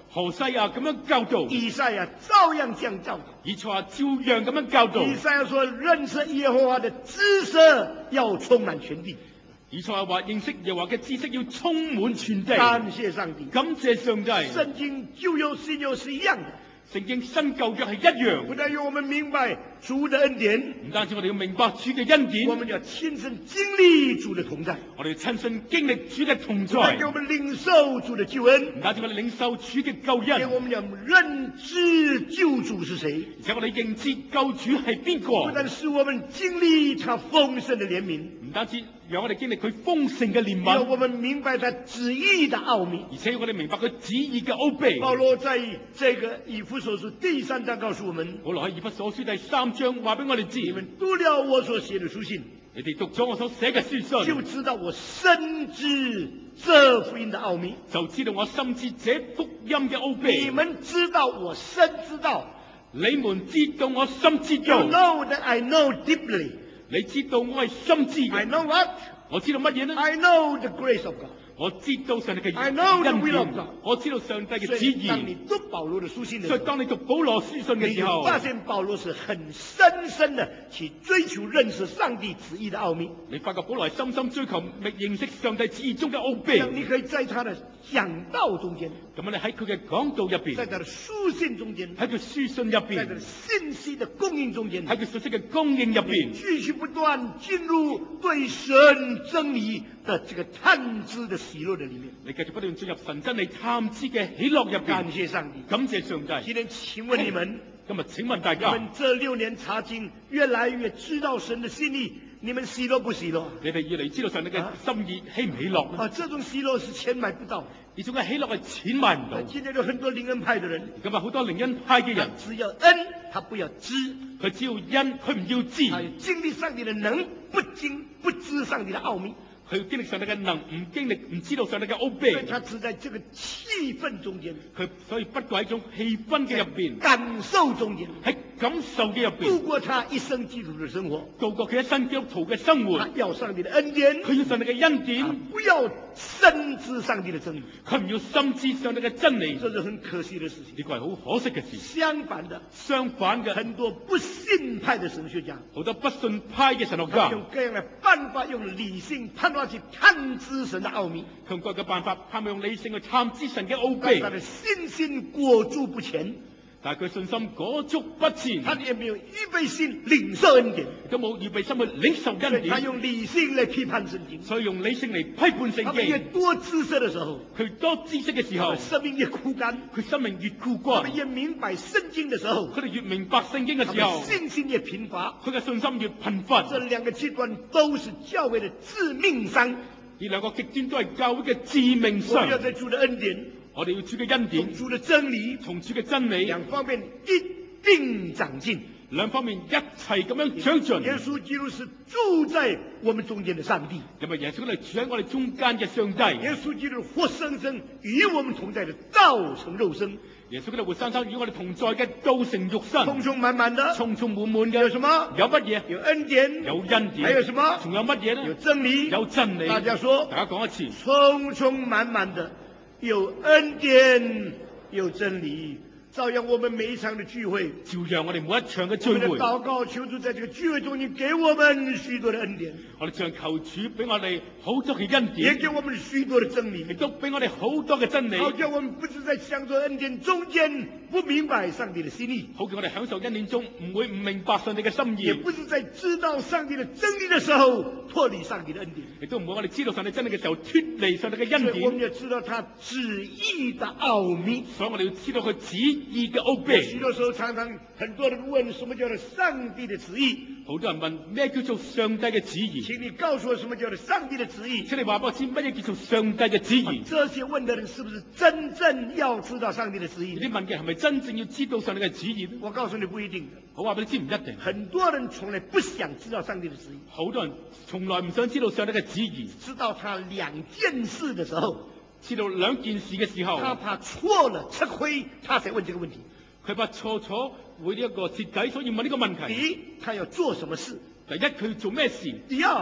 何西亞咁樣教導， 以賽亞照樣這樣教導。 以賽亞照樣咁樣教導。 以賽亞說：認識耶和華的知識要充滿全地。 以賽亞話：認識耶和華嘅知識要充滿全地。 感謝上帝， 感謝上帝。 聖經舊約新約是一樣的。 聖經新舊約係一樣， 不但要我們明白主的恩典， 唔單止我哋要明白主嘅恩典， 我們要親身經歷主的同在， 我哋要親身經歷主嘅同在， 不但要我們領受主的救恩， 唔單止我哋領受主嘅救恩， 我們要認知救主是誰， 而且我哋認知救主係邊個， 不但使我們經歷他豐盛的憐憫， 唔單止讓我哋經歷佢豐盛嘅憐憫， 讓我們明白他旨意的奧秘， 而且我哋明白佢旨意嘅奧秘。 保羅在這個以弗所書第3章告訴我們， 保羅喺以弗所書第3章話俾我哋知， 你們讀了我所寫的書信， 你哋讀咗我所寫嘅書信， 就知道我深知這福音的奧秘， 就知道我深知這福音嘅奧秘。 你們知道我深知道， 你們知道我深知道。 You know that I know deeply。 你知道我係深知嘅。 I know what？ 我知道乜嘢呢？ I know the grace of God。 我知道上帝嘅 I know the 恩 will of 典 God。 我知道上帝嘅旨意。 當你讀保羅的書信的時候， 所以當你讀保羅書信嘅時候， 你發現保羅是很深深的去追求認識上帝旨意的奧秘。 你發覺保羅係深深追求認識上帝旨意中嘅奧秘。 你可以在他的講道中間， 咁你喺佢嘅講道入邊， 在他的書信中間， 喺佢書信入邊， 在他的信息的供應中間， 喺佢信息嘅供應入邊， 繼續不斷進入對神真理的這個探知的喜樂的裡面。 你繼續不斷進入神真理探知嘅喜樂入邊。 感謝上帝， 感謝上帝。 今天請問你們， 今日請問大家， 你們這6年查經，越來越知道神的心意，你們喜樂不喜樂？ 你哋越嚟知道上帝嘅心意，喜唔喜樂呢？ 這種喜樂是錢買不到， 呢種嘅喜樂係錢買唔到。 今天有很多靈恩派的人， 今日好多靈恩派嘅人， 只要恩，他不要知， 佢只要恩，佢唔要知。 他經歷上帝的能，不知上帝的奧秘。 佢經歷上帝嘅能，唔知道上帝嘅奧秘。 他只在這個氣氛中間， 佢所以不過喺一種氣氛嘅入邊， 感受中間， 喺感受嘅入邊， 度過他一生基督徒嘅生活， 度過佢一生基督徒嘅生活。 他要上帝的恩典， 佢要上帝嘅恩典， 不要深知上帝的真理， 佢唔要深知上帝嘅真理。 這是很可惜的事情。 呢個係好可惜嘅事。 相反的，很多不信派的神學家， 好多不信派嘅神學家， 用各樣的辦法，用理性判斷去探知神的奧秘， 用各樣嘅辦法，盼望用理性去探知神嘅奧秘。 他的信心裹足不前， 但係佢信心裹足不前， 他也沒有預備心領受恩典， 亦都冇預備心去領受恩典。 他用理性嚟批判聖經， 所以用理性嚟批判聖他越經。 多知識的時候， 佢多知識嘅時候， 生命越枯乾， 佢生命越枯他乾。 們越明白聖經的時候， 佢哋越明白聖經嘅時候， 信心越貧乏， 佢嘅信心越貧乏。 這兩個極端都是教會的致命傷。 呢兩個極端都係教會嘅致命傷。 我們要在主的恩典， 我哋要主嘅恩典， 從主的真理， 從主嘅真理兩方面一並長進， 兩方面一齊咁樣長進。 耶穌基督是住在我們中間的上帝， 因為耶穌嚟住喺我哋中間嘅上帝。 耶穌基督活生生與我們同在的道成肉身， 耶穌基督活生生與我哋同在嘅道成肉身， 充充滿滿的， 充充滿滿嘅。 有什麼？ 有乜嘢？ 有恩典， 有恩典。 還有什麼？ 仲有乜嘢呢？ 有真理， 有真理。 大家說， 大家講一次， 充充滿滿的，有恩典，有真理。照樣我們每一場的聚會， 照樣我哋每一場嘅聚我們的會， 禱告求主在這個聚會中，你給我們許多的恩典， 我哋唱求主俾我哋好多嘅恩典， 也給我們許多的真理， 亦都俾我哋好多嘅真理， 好叫我們不是在享受恩典中間不明白上帝的心意， 好叫我哋享受恩典中唔會唔明白上帝嘅心意， 也不是在知道上帝的真理的時候脫離上帝的恩典， 亦都唔會我哋知道上帝真理嘅時候脫離上帝嘅恩典。 所以我們要知道他旨意的奧秘， 所以我哋要知道佢旨意嘅奧秘。 許多時候常常很多人問什麼叫做上帝的旨意， 好多人問咩叫做上帝嘅旨意？ 請你告訴我什麼叫做上帝的旨意。 請你話俾我知乜嘢叫做上帝嘅旨意？ 這些問的人是不是真正要知道上帝的旨意？ 你問嘅係咪真正要知道上帝嘅旨意呢？ 我告訴你不一定的。 我話俾你知唔一定。 很多人從來不想知道上帝的旨意， 好多人從來唔想知道上帝嘅旨意。 知道他兩件事的時候， 知道兩件事嘅時候， 他怕錯了吃虧，他才問這個問題。 佢怕錯會呢一個徹底，所以問呢個問題。 第一，他要做什麼事； 第一，佢要做咩事； 第二，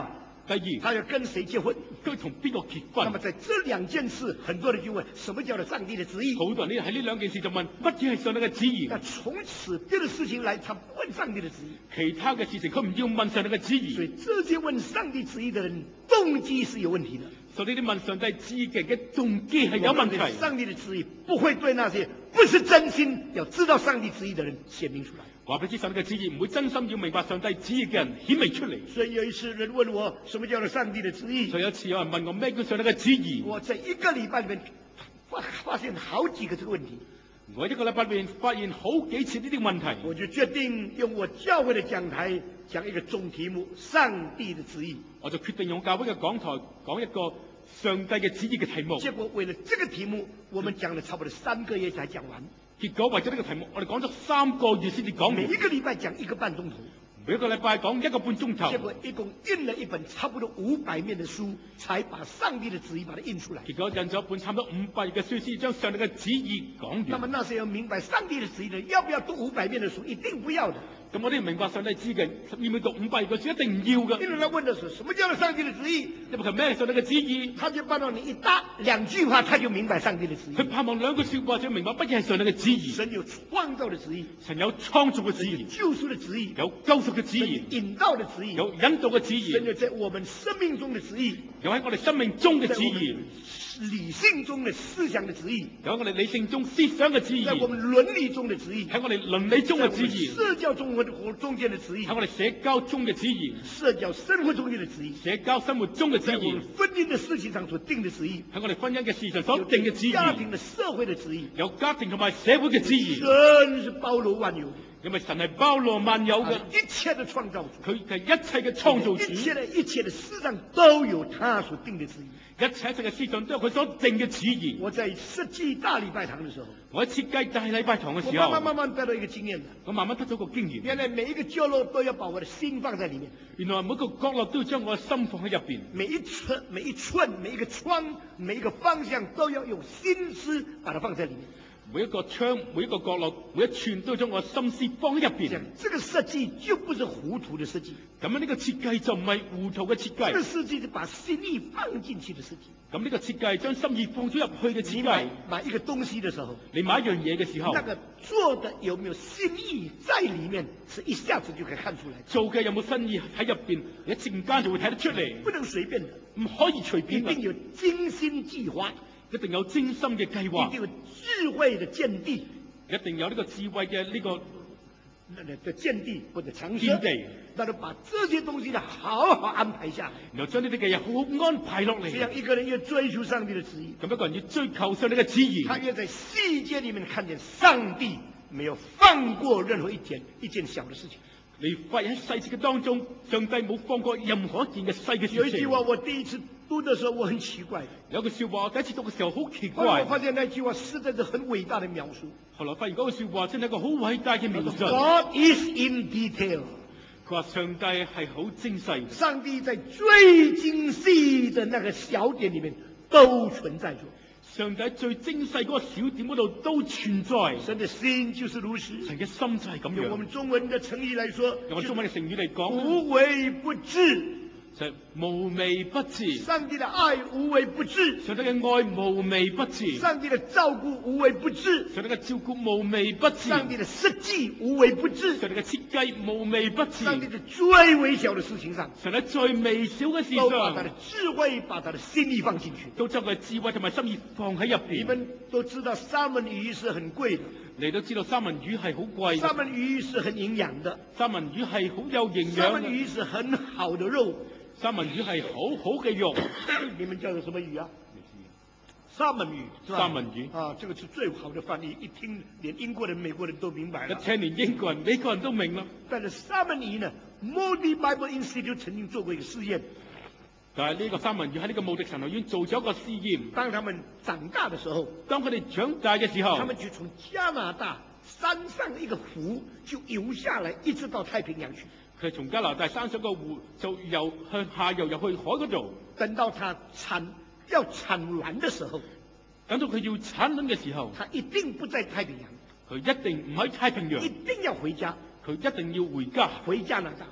第二， 他要跟谁结婚？ 佢同邊個結婚？ 那麼在這兩件事，很多人就問：什麼叫做上帝的旨意？ 好多人喺呢兩件事就問乜嘢係上帝嘅旨意？ 那從此別的事情來，他不問上帝的旨意。 其他嘅事情佢唔要問上帝嘅旨意。 所以這些問上帝旨意的人，動機是有問題的。 所以呢啲問上帝旨意嘅動機係有問題。 上帝的旨意不會對那些不是真心要知道上帝旨意的人顯明出來。 話俾知上帝嘅旨意唔會真心要明白上帝旨意嘅人顯明出嚟。 所以有一次人問我，什麼叫做上帝的旨意？ 所以有一次有人問我咩叫上帝嘅旨意？ 我在一個禮拜裏面發現好幾個這個問題。 我一個禮拜裏面發現好幾次呢啲問題， 我就決定用我教會的講台講一個總題目：上帝的旨意。 我就決定用教會嘅講台講一個上帝嘅旨意嘅題目。 結果為了這個題目，我們講了差不多3個月才講完。 結果為咗呢個題目，我哋講咗3個月先至講完。 每一個禮拜講1個半鐘頭。 每一個禮拜講1個半鐘頭。 結果一共印了一本差不多500面的書，才把上帝的旨意把它印出來。 結果印咗一本差唔多500頁嘅書，先將上帝嘅旨意講完。 那麼那些要明白上帝的旨意的，要不要讀500面的書？一定不要的。 咁我哋明白上帝旨意嘅，要唔要讀500頁嘅書？一定唔要嘅。 因為他問的是什麼叫做上帝的旨意？ 因為佢咩係上帝嘅旨意？ 他就盼望你一答2句話，他就明白上帝的旨意。 佢盼望2句說話就明白乜嘢係上帝嘅旨意。 神有創造的旨意， 神有創造嘅旨意， 救贖的旨意， 有救贖嘅旨意， 引導的旨意， 有引導嘅旨意， 神有在我們生命中的旨意， 有喺我哋生命中嘅旨意， 理性中的思想的旨意， 有喺我哋理性中思想嘅旨意， 在我們倫理中的旨意， 喺我哋倫理中嘅旨意， 社交中間的旨意， 喺我哋社交中嘅旨意， 社交生活中間的旨意， 社交生活中嘅旨意， 在我們婚姻的事情上所定的旨意， 喺我哋婚姻嘅事上所定嘅旨意， 家庭的社會的旨意， 有家庭同埋社會嘅旨意。 神是包羅萬有， 因為神係包羅萬有嘅， 一切的創造主， 佢係一切嘅創造主， 一切的事上都有他所定的旨意。 一切嘅思想都有佢所定嘅旨意。 我在設計大禮拜堂的時候， 我喺設計大禮拜堂嘅時候， 我慢慢得到一個經驗， 我慢慢得到個經驗。 原來每一個角落都要把我的心放在裏面， 原來每個角落都要將我嘅心放喺入邊， 每一寸、每一寸、每一個窗、每一個方向都要用心思把它放在裏面。 每一個窗、每一個角落、每一寸都要將我嘅心思放喺入邊。 這個設計就不是糊塗的設計。 咁樣呢個設計就唔係糊塗嘅設計。 這個設計是把心意放進去的設計。 咁呢個設計將心意放咗入去嘅設計。 買一個東西的時候， 你買一樣嘢嘅時候， 那個做的有沒有心意在裏面，是一下子就可以看出來。 做嘅有冇心意喺入邊，你一陣間就會睇得出嚟。 不能隨便的， 唔可以隨便。 一定有精心計劃， 一定有精心嘅計劃， 一定有智慧的見地， 一定有呢個智慧嘅呢個的見地或者常識，那就把這些東西呢好好安排下來， 然後將呢啲嘅嘢好好安排落嚟。 這樣一個人越追求上帝的旨意， 咁一個人要追求上帝嘅旨意， 他越在細節裏面看見上帝沒有放過任何一件小的事情。 你發現喺細節嘅當中，上帝冇放過任何一件嘅細嘅事情。 有一句話我第一次讀的時候我很奇怪， 有句說話我第一次讀嘅時候好奇怪。 後來我發現那句話實在是很偉大的描述。 後來發現嗰句說話真係一個好偉大嘅描述。 God is in detail。 佢話上帝係好精細， 上帝在最精細的那個小點裏面都存在着。 上帝最精細嗰個小點嗰度都存在。 神的心就是如此， 神嘅心就係咁樣。 用我們中文的成語來說， 用我中文嘅成語嚟講， 無微不至。 就係無微不至。 上帝的愛無微不至， 上帝嘅愛無微不至。 上帝的照顧無微不至， 上帝嘅照顧無微不至。 上帝的設計無微不至， 上帝嘅設計無微不至。 上帝的最微小的事情上， 上帝最微小嘅事上， 都把他的智慧、把他的心意放進去， 都將佢嘅智慧同埋心意放喺入邊。 你們都知道三文魚是很貴的， 你都知道三文魚係好貴， 三文魚是很營養的， 三文魚係好有營養， 三文魚是很好的肉， 三文魚係好好嘅肉。 你們叫做什麼魚啊？三文魚，是吧？ 三文魚啊，這個是最好的翻譯，一聽連英國人、美國人都明白了。 一聽連英國人、美國人都明啦。 但是三文魚呢，Moody Bible Institute 曾經做過一個試驗。 但係呢個三文魚喺呢個慕迪神學院做咗一個試驗。 當他們長大的時候， 當佢哋長大嘅時候， 他們就從加拿大山上一個湖就游下來，一直到太平洋去。 佢從加拿大山上個湖就向下游入去海嗰度。 等到他要產卵的時候， 等到佢要產卵嘅時候， 他一定不在太平洋， 佢一定唔喺太平洋， 一定要回家， 佢一定要回家， 回加拿大。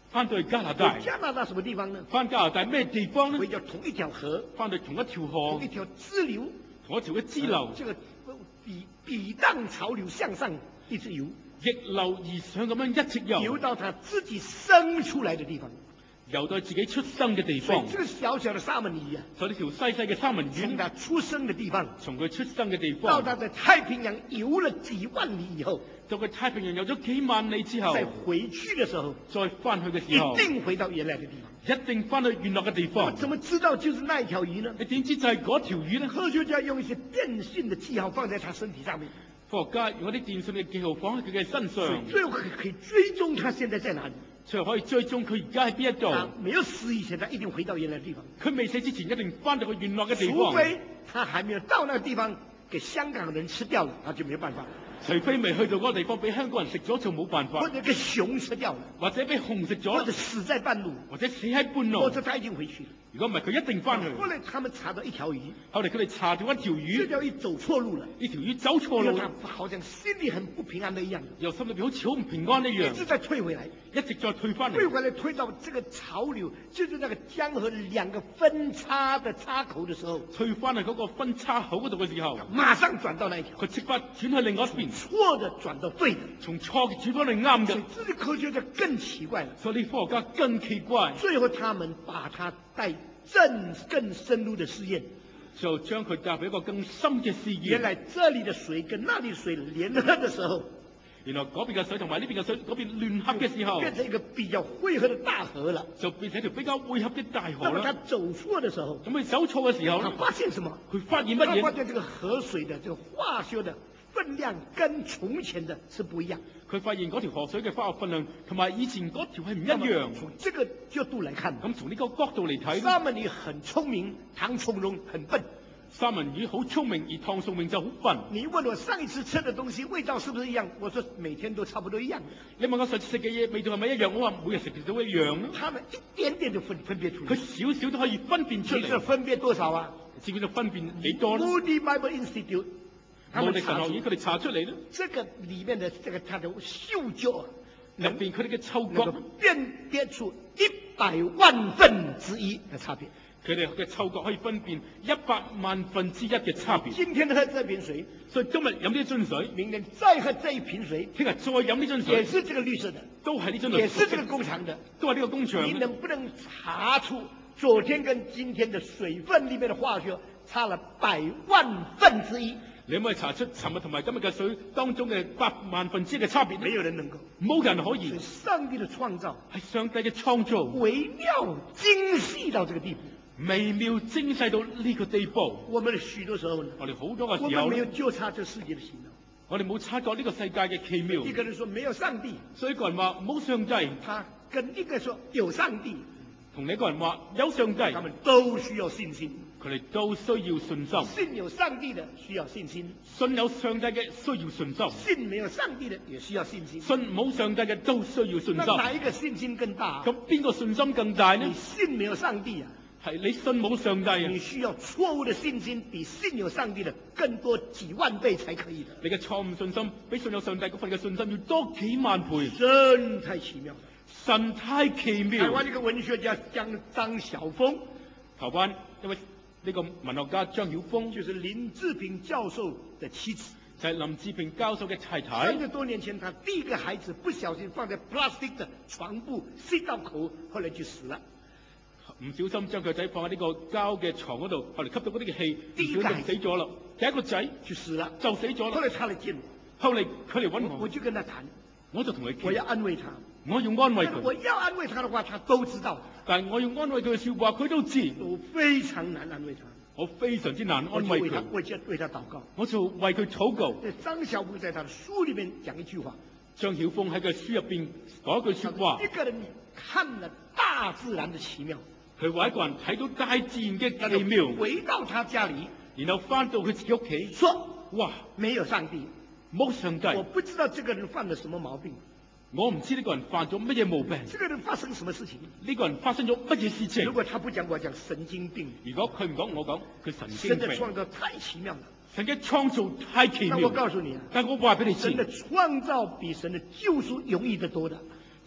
翻到去加拿大， 加拿大什麼地方呢？ 翻加拿大咩地方呢？ 回到同一條河， 翻到同一條河同一，條支流， 同一條嘅支流， 這個抵擋潮流向上一直游， 逆流而上咁樣一直游游， 到他自己生出來的地方。 游到自己出生嘅地方。 所以這個小小的沙門尼啊， 所以呢條細細嘅三文從魚， 他出生的地方從佢出生嘅地方， 到他在太平洋游了幾萬里以後， 到佢太平洋游咗幾萬里之後， 再回去的時候， 再翻去嘅時候一，定回到原來的地方。 一定翻去原來嘅地我方。 怎麼知道就是那一條魚呢？ 你點知就係嗰條魚呢？ 科學家用一些電信的記號放在他身體上面， 科學家用啲電信嘅記號放喺佢嘅身上， 最後可以追蹤他現在在哪裡。 最後可以追蹤佢而家喺邊一他度。 沒有死以前，他一定回到原來的地方， 佢未死之前一定翻到去原來嘅地除方。 非他還沒有到那個地方，給香港人吃掉了，那就沒有辦法； 除非未去到嗰個地方，俾香港人食咗就冇辦法或，者給熊吃掉了， 或者俾熊食或者咗， 死在半路， 或者死喺半路或。者他已經回去了。 如果唔係，佢一定翻去。 後來他們查到一條魚， 後嚟佢哋查到一條這魚， 條魚走錯路了， 呢條魚走錯路， 因為他好像心裡很不平安的一樣， 又心裏邊好似好唔平安一樣， 一直在退回來。 一直再退翻嚟。 退回來，退到這個潮流，就是那個江河兩個分叉的岔口的時候， 退翻去嗰個分叉口嗰度嘅時候， 馬上轉到那一條， 佢即刻轉去另外一邊， 錯的轉到對的。 從錯嘅轉翻去啱嘅。 所以這些科學家更奇怪了。 所以啲科學家更奇怪， 最後他們把它帶更深入的試驗， 就將佢帶入一個更深嘅試驗。 原來這裡的水跟那裡的水聯合的時候， 原來嗰邊嘅水同埋呢邊嘅水嗰邊聯合嘅時候， 變成一個比較匯合的大河了。 就變成一條比較匯合嘅大河那麼他啦。 走錯的時候， 咁佢走錯嘅時候他咧， 發現什麼？ 佢發現乜他發嘢？ 現這個河水的這個化學的分量跟從前的是不一樣。 佢發現嗰條河水嘅化學分量同埋以前嗰條係唔一那麼樣。 從這個角度來看， 咁從呢個角度嚟睇， 沙門尼很聰明，唐從容很笨。 三文魚好聰明，而唐崇明就好笨。 你問我上一次吃的東西味道是不是一樣？我說每天都差不多一樣。 你問我上次食嘅嘢味道係咪一樣？我話每日食嘅都一樣咯。 他們一點點就分別出佢來。 少少都可以分辨出你知道嚟。 分別多少啊知唔知道分辨幾多咧？ ？Moody Bible Institute，他無們查出敵神學院佢哋查出嚟咧， 這個裡面的這個它的嗅覺啊， 入邊佢哋嘅嗅能夠覺， 辨別出100萬分之一的差別。 佢哋嘅嗅覺可以分辨100萬分之一嘅差別。 今天喝這瓶水， 所以今日飲呢樽水， 明天再喝這一瓶水， 聽日再飲呢樽水， 也是這個綠色的， 都係呢樽也水， 是這個工廠的。 都係呢個工場你嘅。 能不能查出昨天跟今天的水分裡面的化學差了100萬分之一？ 你可唔可以查出尋日同埋今日嘅水當中嘅100萬分之一嘅差別沒呢？ 有人能夠。 冇人可所以以，上帝的創造係上帝嘅創造， 微妙精細到這個地步。 微妙精細到呢個地步。 我們許多時候呢， 我哋好多嘅我們沒有時候呢， 覺察這世界的奇妙。 我哋冇察覺呢個世界嘅奇妙一。個人說沒有上帝， 所以一個人話冇上帝， 他跟一個說有上帝， 同另一個人話有上帝， 他們都需要信心。 佢哋都需要信心。 信有上帝的需要信心， 信有上帝嘅需要信心， 信沒有上帝的也需要信心。 信冇上帝嘅都需要信那心。 哪一個信心更大？ 咁邊個信心更大呢你？信沒有上帝啊， 係你信冇上帝啊！ 你需要錯誤的信心比信有上帝的更多幾萬倍才可以的。 你嘅錯誤信心比信有上帝嗰份嘅信心要多幾萬倍。 真太奇妙了。 神太奇台妙。 灣一個文學家張曉峰， 台灣因為呢個文學家張曉峰就是林志平教授的妻子。 就係林志平教授嘅太太。 30多年前，他第一個孩子不小心放在 plastic 的床布塞到口，後來就死了。 唔小心將佢仔放喺呢個膠嘅床嗰度，後嚟吸到嗰啲嘅氣，唔小心死咗啦。第一個仔就死了， 就死咗啦。 後來他來見我， 後嚟佢嚟揾我我， 就跟他談， 我就同佢我要傾， 安慰他。 我要安慰我佢， 要安慰他的話，他都知道， 但係我要安慰佢嘅説話，佢都知。 我非常難安慰他。 我非常之難我就為他安慰佢，， 我就為他禱告。 我就為佢禱告。 張曉峰在他的書裡面講一句話， 張曉峰喺佢書入邊講一句説話一，個人看了大自然的奇妙， 佢話一個人睇到大自然嘅他就奇妙， 回到他家裡然後翻到佢自己屋企， 說哇， 沒有上帝， 冇上帝， 我不知道這個人犯了什麼毛病， 我唔知呢個人犯咗乜嘢毛病， 這個人發生什麼事情。 呢個人發生咗乜嘢事情如。果他不講，我講神經病。 如果佢唔講，我講佢神經神的病。 創造太奇妙了。 神嘅創造太奇那我妙， 告訴你啊， 但我話俾你知神，的創造比神的救贖容易得多的。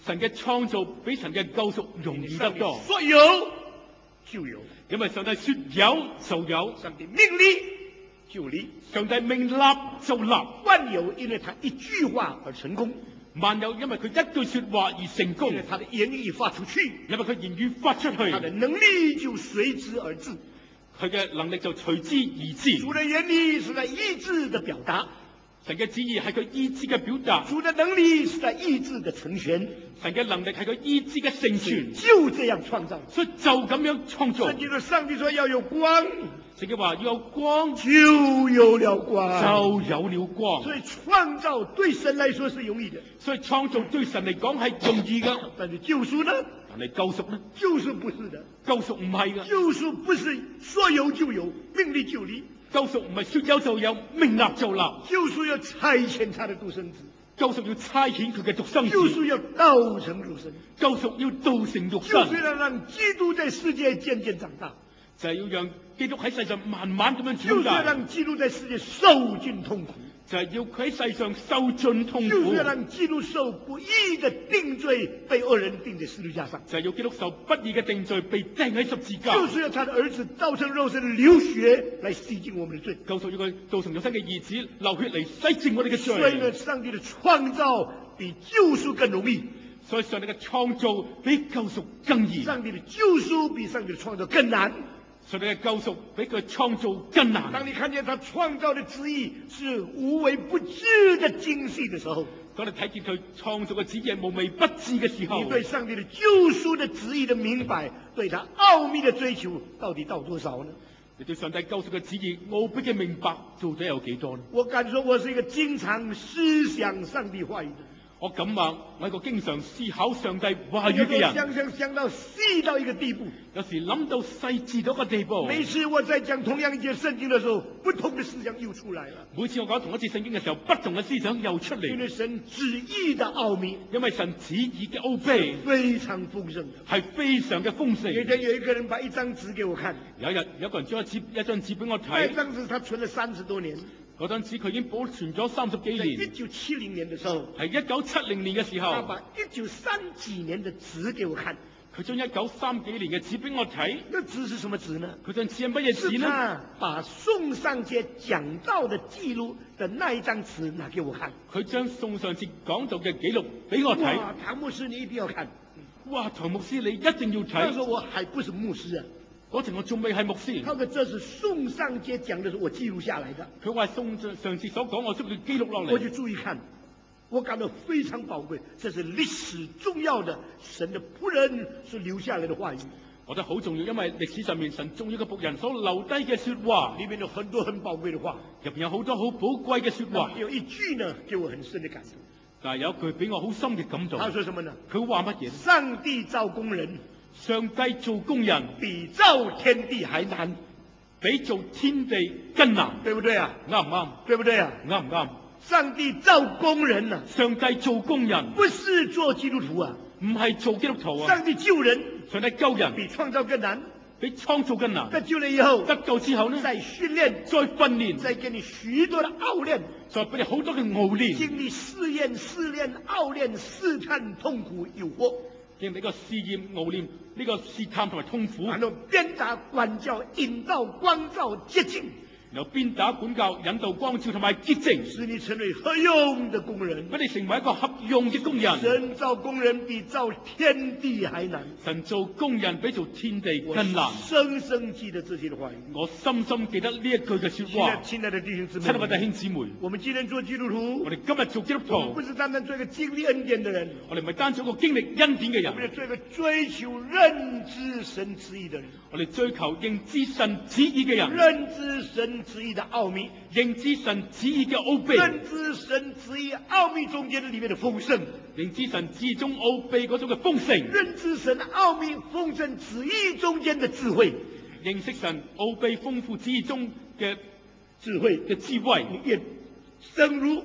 神嘅創造比神嘅救贖容易得多， 说有就有， 因為上帝說有就有， 上帝命立就立， 上帝命立就立， 萬有因為他一句話而成功， 萬有因為佢一句說話而成功， 因為他的言語發出去， 因為佢言語發出去， 他的能力就隨之而至， 佢嘅能力就隨之而至。 主的言語是在意志的表達， 神嘅旨意係佢意志嘅表達， 主的能力是在意志的成全， 神嘅能力係佢意志嘅成全， 就這樣創造。 所以就咁樣創造。 聖經說上帝說要有光， 聖經話要有光， 就有了光， 就有了光。 所以創造對神來說是容易的， 所以創造對神嚟講係容易㗎， 但是救贖呢？ 但係救贖呢？ 救贖不是的， 救贖唔係㗎， 救贖不是說有就有，命立就立。 救贖唔係說有就有，命立就立。 救贖要差遣他的獨生子， 救贖要差遣佢嘅獨生子， 救贖要道成肉身， 救贖要道成肉救身， 贖要讓基督在世界漸漸長大， 就係要讓基督喺世上慢慢咁樣就是要長大， 讓基督在世界受盡痛苦， 就係要佢喺世上受盡痛苦就是要，讓基督受不義的定罪，被惡人釘在十字架上， 就係要基督受不義嘅定罪，被釘喺十字架， 就是要他的兒子道成肉身流血來洗淨我們的罪。 救贖要佢道成肉身嘅兒子流血嚟洗淨我哋嘅所以呢， 罪。 上帝的創造比救贖更容易， 所以上帝嘅創造比救贖更易， 上帝的救贖比上帝的創造更難。 上帝嘅救贖比佢創造更難。 當你看見他創造的旨意是無微不至的精細的時候， 當你睇見佢創造嘅旨意係無微不至嘅時候， 你對上帝的救贖的旨意的明白，對他奧秘的追求，到底到多少呢？ 你對上帝救贖嘅旨意奧秘嘅明白，到底有幾多呢？ 我敢說我是一個經常思想上帝話語的人， 我敢話，我係一個經常思考上帝話語嘅人。 想到細到一個地步， 有時諗到細緻到一個地步。 每次我在講同樣一節聖經的時候，不同的思想又出來了。 每次我講同一節聖經嘅時候，不同嘅思想又出因嚟。 為神旨意的奧秘因為神旨意嘅奧秘非常豐盛的。 係非常嘅豐盛。 有一天有一個人把一張紙給我看， 有一日有個人將一張紙俾我那睇， 張紙他存了30多年， 嗰張紙佢已經保存咗30幾在年。 1970年的時候， 係1970年嘅時候， 他把1930幾年的紙給我看。 佢將1930幾年嘅紙俾我睇。 那紙是什麼紙呢？ 佢張紙係乜嘢紙呢？ 是他把宋尚節講道的記錄的那一張紙拿給我看。 佢將宋尚節講道嘅記錄俾我睇。 哇，唐牧師你一定要看。 哇，唐牧師你一定要睇。 那時候我還不是牧師啊， 嗰陣我仲未係牧師。 他說這是宋尚節講的，是我記錄下來的。 佢話宋上次所講，我需要記錄落我就嚟。 注意看，我感到非常寶貴，這是歷史重要的神的僕人所留下來的話語， 我覺得好重要，因為歷史上面神重要嘅僕人所留低嘅說話， 裡面有很多很寶貴的話。 入邊有好多好寶貴嘅說話。 有一句呢，給我很深的感動。 但係有一句俾我好深嘅感動。 他說什麼呢？ 佢話乜嘢？ 上帝造工人， 上帝做工人比造天地還難， 比做天地更難， 對不對啊？ 啱唔啱？ 對不對啊？ 啱唔啱？ 上帝造工人呢， 上帝做工人不是做基督徒啊。 唔係做基督徒啊！ 上帝救人上帝救人比創造更難， 比創造更難。 得救了以後， 得救之後呢， 再訓練， 再訓練， 再給你許多的熬練， 再俾你好多嘅熬練， 經歷試驗、熬練、試探、痛苦、誘惑， 經歷呢個試驗、熬練，呢個試探同埋痛苦， 然後鞭打、管教、引導、光照、潔淨， 由鞭打、管教、引導、光照同埋潔淨， 使你成為合用的工人。 俾你成為一個合用嘅工人。 神造工人比造天地還難， 神做工人比做天地更難。 深深記得這些的話語。 我深深記得呢一句嘅說話。 親愛的弟兄姊妹， 親愛嘅弟兄姊妹， 我們今天做基督徒， 我哋今日做基督徒， 不是單單做一個經歷恩典的人， 我哋唔係單做一個經歷恩典嘅人， 我們要做一個追求認知神旨意的人， 我哋追求認知神旨意嘅人， 認知神旨意的奧秘， 認知神旨意嘅奧秘， 認知神旨意奧秘中間的裡面的豐盛， 認知神旨意中奧秘嗰種嘅豐盛， 認知神奧秘豐盛旨意中間的智慧， 認識神奧秘豐富旨意中嘅智慧嘅智慧。 你越深入，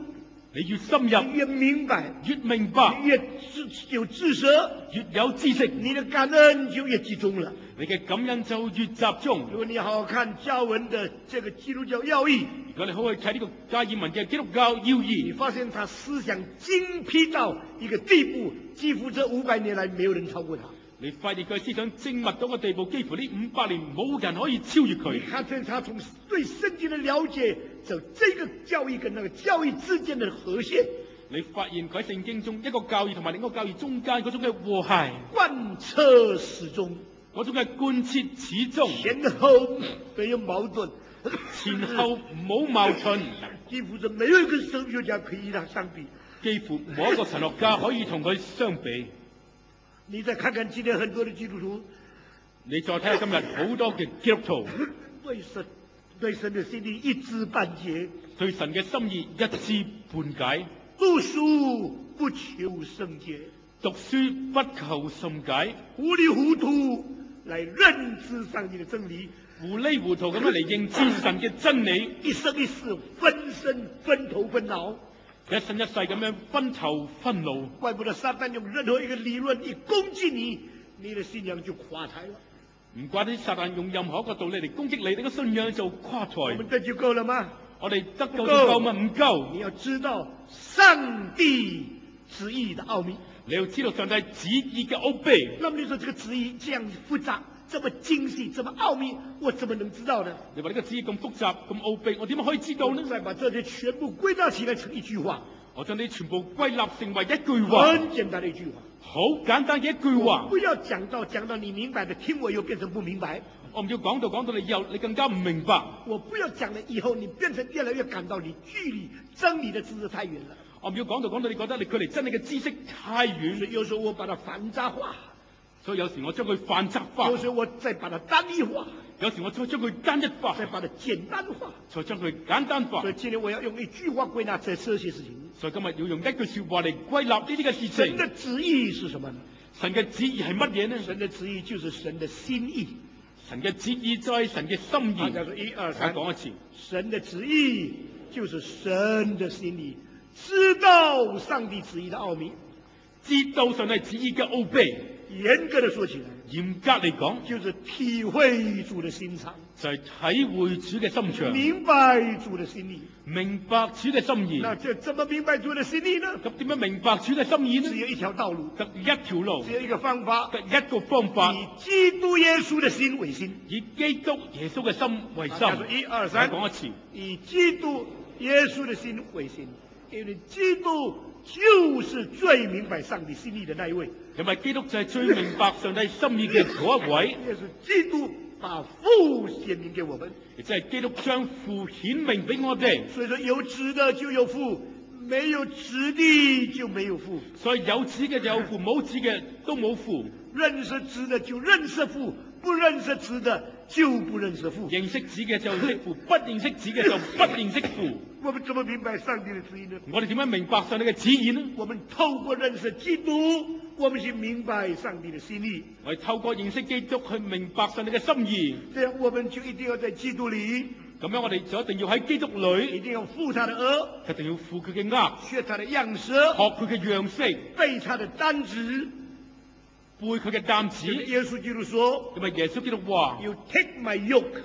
你越深入， 你越明白， 越明白， 你越有智舍， 越有知識， 你的感恩就越集中了。 你嘅感恩就越集中。 如果你好好看加文的这个基督教要義， 如果你好去睇呢個加爾文嘅基督教要你義， 發現他思想精辟到一個地步，幾乎這500年來沒有人超過他。 你發現佢思想精密到個地步，幾乎呢500年冇人可以超越佢。 你看他從對聖經的了解，就這個教義跟那個教義之間的和諧。 你發現佢喺聖經中一個教義同埋另一個教義中間嗰種嘅和諧， 貫徹始終， 嗰種嘅貫徹始終， 前後沒有矛盾， 前後冇矛盾， 幾乎是沒有一個神學家可以與他相比。 幾乎冇一個神學家可以同佢相比。 你再看看今天很多的基督徒， 你再睇下今日好多嘅基督徒對神的心意一知半解， 對神嘅心意一知半解， 讀書不求甚解， 讀書不求甚解， 糊里糊塗來認知上帝的真理， 糊里糊塗咁樣嚟認知神嘅真理， 一生一世分身分頭分腦， 一生一世咁樣分頭分腦。 怪不得撒旦用任何一個理論一攻擊你，你的信仰就垮台了。 唔怪得撒旦用任何一個道理嚟攻擊你，你個信仰就垮台。 我們得救夠了嗎？ 我哋得救就夠嗎？唔夠。 你要知道上帝旨意的奧秘， 你要知道上帝旨意嘅奧秘。 那麼你說這個旨意這樣複雜，這麼精細，這麼奧秘，我怎麼能知道呢？ 你話呢個旨意咁複雜咁奧秘，我點樣可以知道呢？ 再把這些全部歸納起來成一句話， 我將你全部歸納成為一句話， 很簡單的一句話， 好簡單嘅一句話。 不要講到你明白的，聽我又變成不明白。 我唔要講到你以後你更加唔明白。 我不要講了以後你變成越來越感到你距離真理的知識太遠了。 我唔要講到你覺得你距離真理嘅知識太遠。 所以有時候我把它繁雜化， 所以有時我將佢泛雜化， 有時候我再把它單一化， 有時我再將佢單一化， 再把它簡單化， 再將佢簡單化。 所以今天我要用一句話歸納這些事情。 所以今日要用一句說話嚟歸納呢啲嘅事情。 神的旨意是什麼呢？ 神嘅旨意係乜嘢呢？ 神的旨意就是神的心意。 神嘅旨意就係神嘅心意。 大家說1、2、3， 講一次。 神的旨意就是神的心意，知道上帝旨意的奧秘， 知道上帝旨意嘅奧秘。 嚴格的說起來， 嚴格嚟講， 就是體會主的心腸， 就係體會主嘅心腸， 明白主的心意。 明白主嘅心意。 那這怎麼明白主的心意呢？ 咁點樣明白主嘅心意呢？ 只有一條道路， 得一條路， 只有一個方法， 得一個方法， 以基督耶穌的心為心， 以基督耶穌嘅心為心。 1、2、3， 講一次， 以基督耶穌的心為心，因為基督就是最明白上帝心意的那一位。 因為基督就係最明白上帝心意嘅嗰一位。 也是基督把父顯明給我們， 亦即係基督將父顯明俾我哋。 所以說有子的就有父，沒有子的就沒有父。 所以有子嘅就有父，冇子嘅都冇父。 認識子的就認識父，不認識子的就不認識父。 認識子嘅就識父，不認識子嘅就不認識父。 我們怎麼明白上帝的旨意呢？ 我哋點樣明白上帝嘅旨意呢？ 我們透過認識基督，我們去明白上帝的心意。 我哋透過認識基督去明白上帝嘅心意。 這樣我們就一定要在基督裏， 咁樣我哋就一定要喺基督裏， 一定要負他的軛， 一定要負佢嘅軛， 學他的樣式， 學佢嘅樣式， 背他的擔子， 背佢嘅擔子。 耶穌基督說， 因為耶穌基督話： You take my yoke，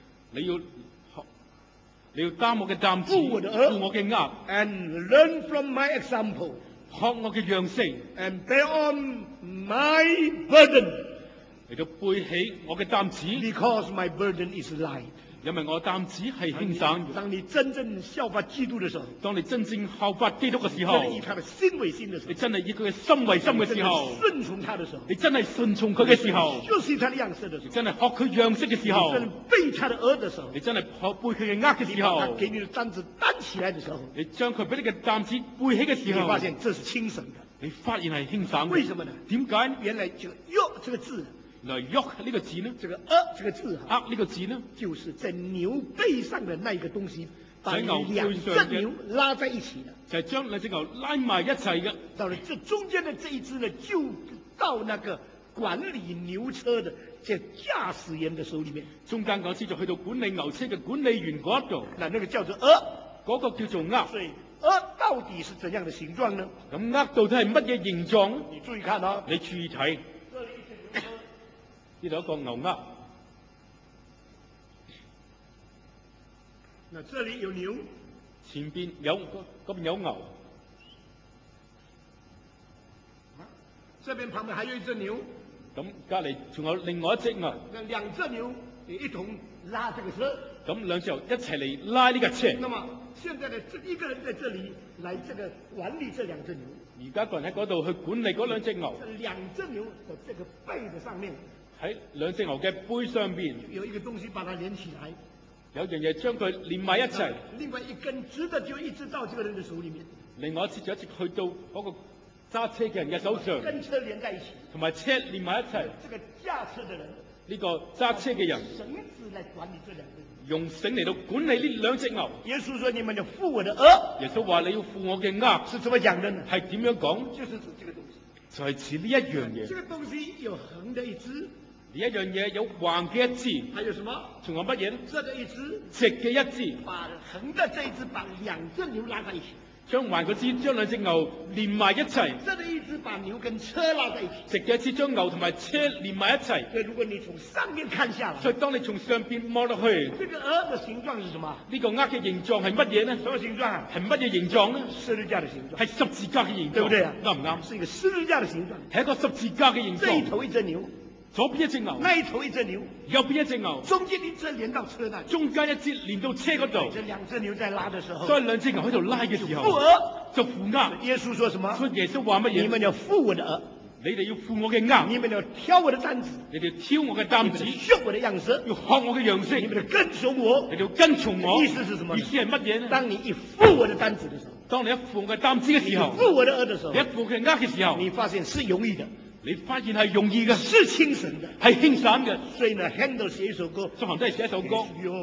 你要擔我嘅擔子， 負我的軛， 負我嘅軛 and learn from my example， 學我嘅樣式 and bear on my burden， 嚟到背起我嘅擔子， because my burden is light。 因為我擔子係輕省。 當你真正效法基督的時候， 當你真正效法基督嘅時候， 以他的心為心的時候， 你真係以佢嘅心為心嘅時候， 順從他的時候， 你真係順從佢嘅時候， 學習他的樣式的時候， 你真係學佢樣式嘅時候， 你真係背他的軛的時候， 你真係學背佢嘅軛嘅時候， 他給你的擔子擔起來的時候， 你將佢俾你嘅擔子背起嘅時候， 你發現這是輕省的。 你發現係輕省嘅。 為什麼呢？ 點解？ 原來這個“這個字， 來喐呢個字呢？ 這個這個字呢個字呢？ 就是在牛背上的那一個東西，把兩隻牛拉在一起的， 就係將兩隻牛拉埋一齊嘅。 到了這中間的這一隻呢，就到那個管理牛車的這駕駛員的手裏面。 中間嗰支就去到管理牛車嘅管理員嗰度， 那個叫做嗰個叫做軛。 所以到到底是怎样的形狀呢？ 咁軛到底係乜嘢形狀呢？ 你注意看啊， 你注意睇，呢度一個牛軛， 那這裡有牛， 前邊有嗰邊有牛， 這邊旁邊還有一隻牛， 咁隔離仲有另外一隻牛， 那兩隻牛也一同拉這個車。 咁兩隻牛一齊嚟拉呢架車。 那麼現在呢，一個人在這裡來這個管理這兩隻牛。 而家個人喺嗰度去管理嗰兩隻牛， 這兩隻牛的這個背的上面， 喺兩隻牛嘅背上邊有一個東西把它連起來， 有樣嘢將佢連埋一齊， 另外一根直的就一直到這個人的手裡面， 另外一節就一直去到嗰個揸車嘅人嘅手上， 跟車連在一起， 同埋車連埋一齊。 這個駕車的人， 呢個揸車嘅人繩子來管理這兩隻牛。 用繩嚟到管理呢兩隻牛。 耶穌說：你們要負我的軛。 耶穌話你要負我嘅軛， 是怎麼講的呢？ 係點樣講？ 就是指這個東西。 就係指呢一樣嘢。 這個東西有橫的一支， 呢一樣嘢有橫嘅一支， 還有什麼？ 仲有乜嘢呢？ 這的一支， 直嘅一支， 把橫的這一支把兩隻牛拉在一起。 將橫嗰支將兩隻牛連埋一齊， 這的一支把牛跟車拉在一起。 直嘅一支將牛同埋車連埋一齊。 所以如果你從上面看下來， 所以當你從上邊望落去， 這個軛的形狀是什麼？ 呢個軛嘅形狀係乜嘢呢？ 什麼形狀啊？ 係乜嘢形狀呢？ 十字架的形狀， 係十字架嘅形狀， 對不對啊？ 啱唔啱？ 是一個十字架的形狀， 係一個十字架嘅形這一狀。 頭一隻牛， 左邊一隻牛， 那一頭一隻牛， 右邊一隻牛， 中間一隻連到車那裡。 中間一節連到車嗰度。 這兩隻牛在拉的時候， 所以兩隻牛喺度拉嘅時負候， 軛。 就負軛。 耶穌說什麼？ 所以耶穌話乜嘢？ 你們要負我的軛， 你哋要負我嘅軛， 你們要挑我的擔子， 你哋要挑我嘅擔子， 你們學我的樣式， 要學我嘅樣式， 你們要跟從我。 你哋要跟從我。 意思是什麼呢？ 意思係乜嘢呢？ 當你一負我的擔子的時候， 當你一負我嘅擔子嘅時候， 負我的軛的時候你一，負佢軛嘅時候， 你發現是容易的， 你發現係容易嘅， 是輕省的。 係輕省嘅。 所以呢，Handel 寫一首歌， 中行都係寫一首歌，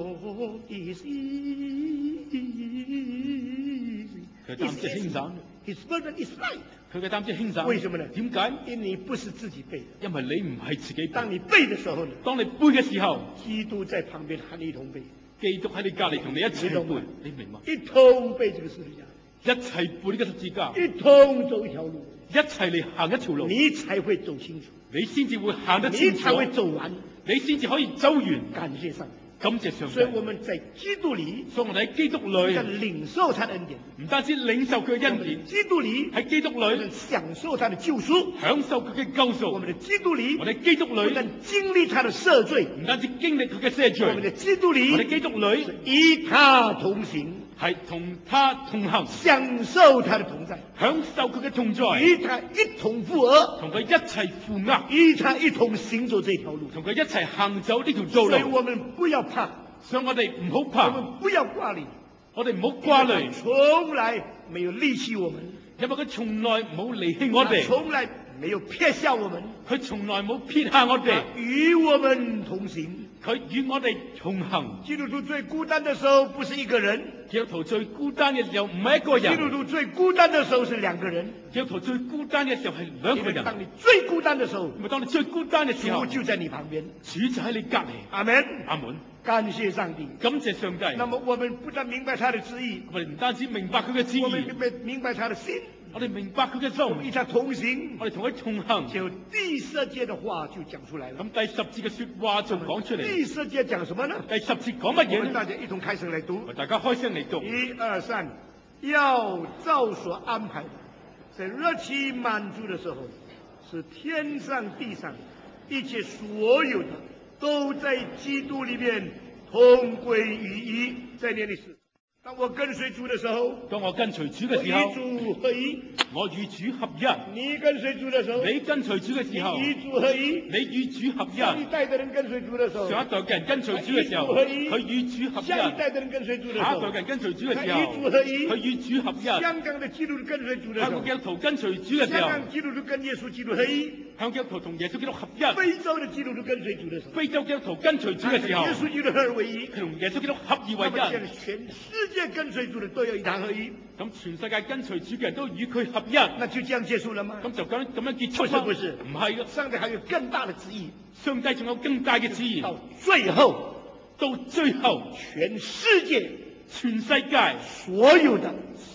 佢擔子係輕省， His burden is light。 佢嘅擔子係輕省。 為什麼呢？ 點解？ 因為你不是自己背的， 因為你唔係自己背。 當你背的時候呢， 當你背嘅時候， 基督在旁邊和你一同背， 基督喺你隔離同你一齊背，你明嗎？ 一同背這個十字架， 一齊背呢個十字架， 一同走一條路， 一齊嚟行一條路， 你才會走清楚， 你先至會行得你清楚， 才會走完。 你先至可以走完。 感謝上帝。 感謝上帝。 所以我們在基督裏， 所以我哋喺基督不但裏， 領受他的恩典， 唔單止領受佢嘅恩典， 基督裏喺基督我們裏享受他的救贖， 享受佢嘅救贖。 我們的基督裏我哋基督不裏但經歷他的赦罪， 唔單止經歷佢嘅赦我們的罪， 基督裏我哋基督裏與他同行， 係同他同行， 享受他的同在， 享受佢嘅同在， 與他一同負軛， 同佢一齊負軛， 與他一同行走這條路。 同佢一齊行走呢條道路。 所以我們不要怕， 所以我哋唔好我怕， 們不要掛慮， 我哋唔好掛慮， 從來沒有離棄我們， 因為佢從來冇離棄我哋， 從來沒有撇下我們， 佢從來冇撇下我哋， 與我們同行。 佢與我哋同行。 基督徒最孤單的時候不是一個人， 基督徒最孤單嘅時候唔係一個基督人， 徒最孤單的時候是兩個人。 基督徒最孤單嘅時候係兩個人。 當你最孤單的時候， 因為當你最孤單嘅時候， 主就在你旁邊。 主就喺你隔離。 阿門。 阿門。 感謝上帝。 感謝上帝。 那麼我們不但明白他的旨意， 我哋唔單止明白佢嘅旨意， 我們明白他的心， 我哋明白佢嘅心， 我們與他同行， 我哋同佢同行。 就第十節的話就講出來了。 咁第十節嘅說話就講出嚟。 第十節講什麼呢？ 第十節講乜我嘢呢？ 們大家一同開聲來讀。 大家開聲嚟讀。 一二三，要照所安排的，在日期滿足的時候，是天上地上一切所有的，都在基督裏面同歸於一。再念一次。當我跟隨主的時候， 當我跟隨主我嘅時候， 與主合一； 我與主合一； 你跟隨主的時候， 你跟隨主嘅時候， 你與主合一； 你與主合一。 上一代的人跟隨主的時候， 上一代嘅人跟隨主嘅時候，佢與主合一； 下一代的人跟隨主的時候下一代嘅，人跟隨主嘅時候， 他與主合一佢與主合一。 香港的基督徒跟隨主的時候香港，基督徒跟隨主嘅時候， 香港基督徒跟耶穌基督合一； 香港基督徒同耶穌基督合一。 非洲的基督徒跟隨主的時候， 非洲基督徒跟隨主嘅時候， 耶穌基督合而為一。 佢同耶穌基督合二為那麼現在一。 全世界跟隨主的都要與他合一， 咁全世界跟隨主嘅人都與佢合一。 那就這樣結束了嗎？ 咁就咁樣結束嗎？ 不是， 唔係嘅， 上帝還有更大的旨意。 上帝仲有更大嘅旨意。 到最後， 到最後， 全世界全世界所有的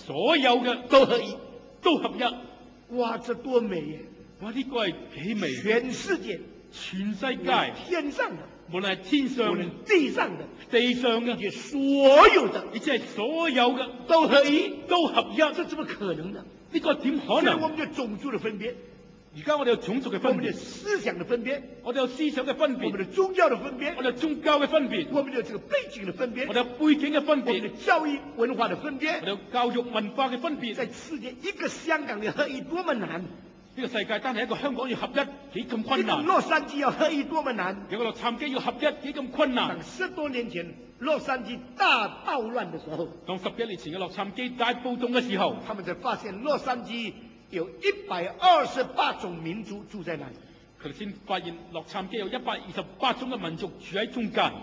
所有嘅都合一。 都合一。 哇，這多美呀！ 哇！呢個係幾美， 全世界， 全世無論界， 天上的， 無論係天無上論地上的， 地上嘅， 也所有的亦即係所有嘅都合一， 都合一。 這怎麼可能呢？ 呢個點可雖然我能？ 們有種族的分別， 而家我哋有種族嘅我們有分別， 思想的分別， 我哋有思想嘅分我們別， 的宗教的分別我，哋有宗教嘅分別， 我們有這個背景的分別我，哋有背景嘅分我們的別， 教育文化的分別我哋。有教育文化嘅分別。 在世界一個香港要合一多麼難， 呢個世界單係一個香港要合一幾咁一個困難， 洛杉磯要合一多麼難。 有個洛杉磯要合一幾咁困難當。10多年前洛杉磯大暴亂的時候， 當10幾年前嘅洛杉磯大暴動嘅時候， 他們才發現洛杉磯有128種民族住在那裡。 佢哋先發現洛杉磯有128種嘅民族住喺中間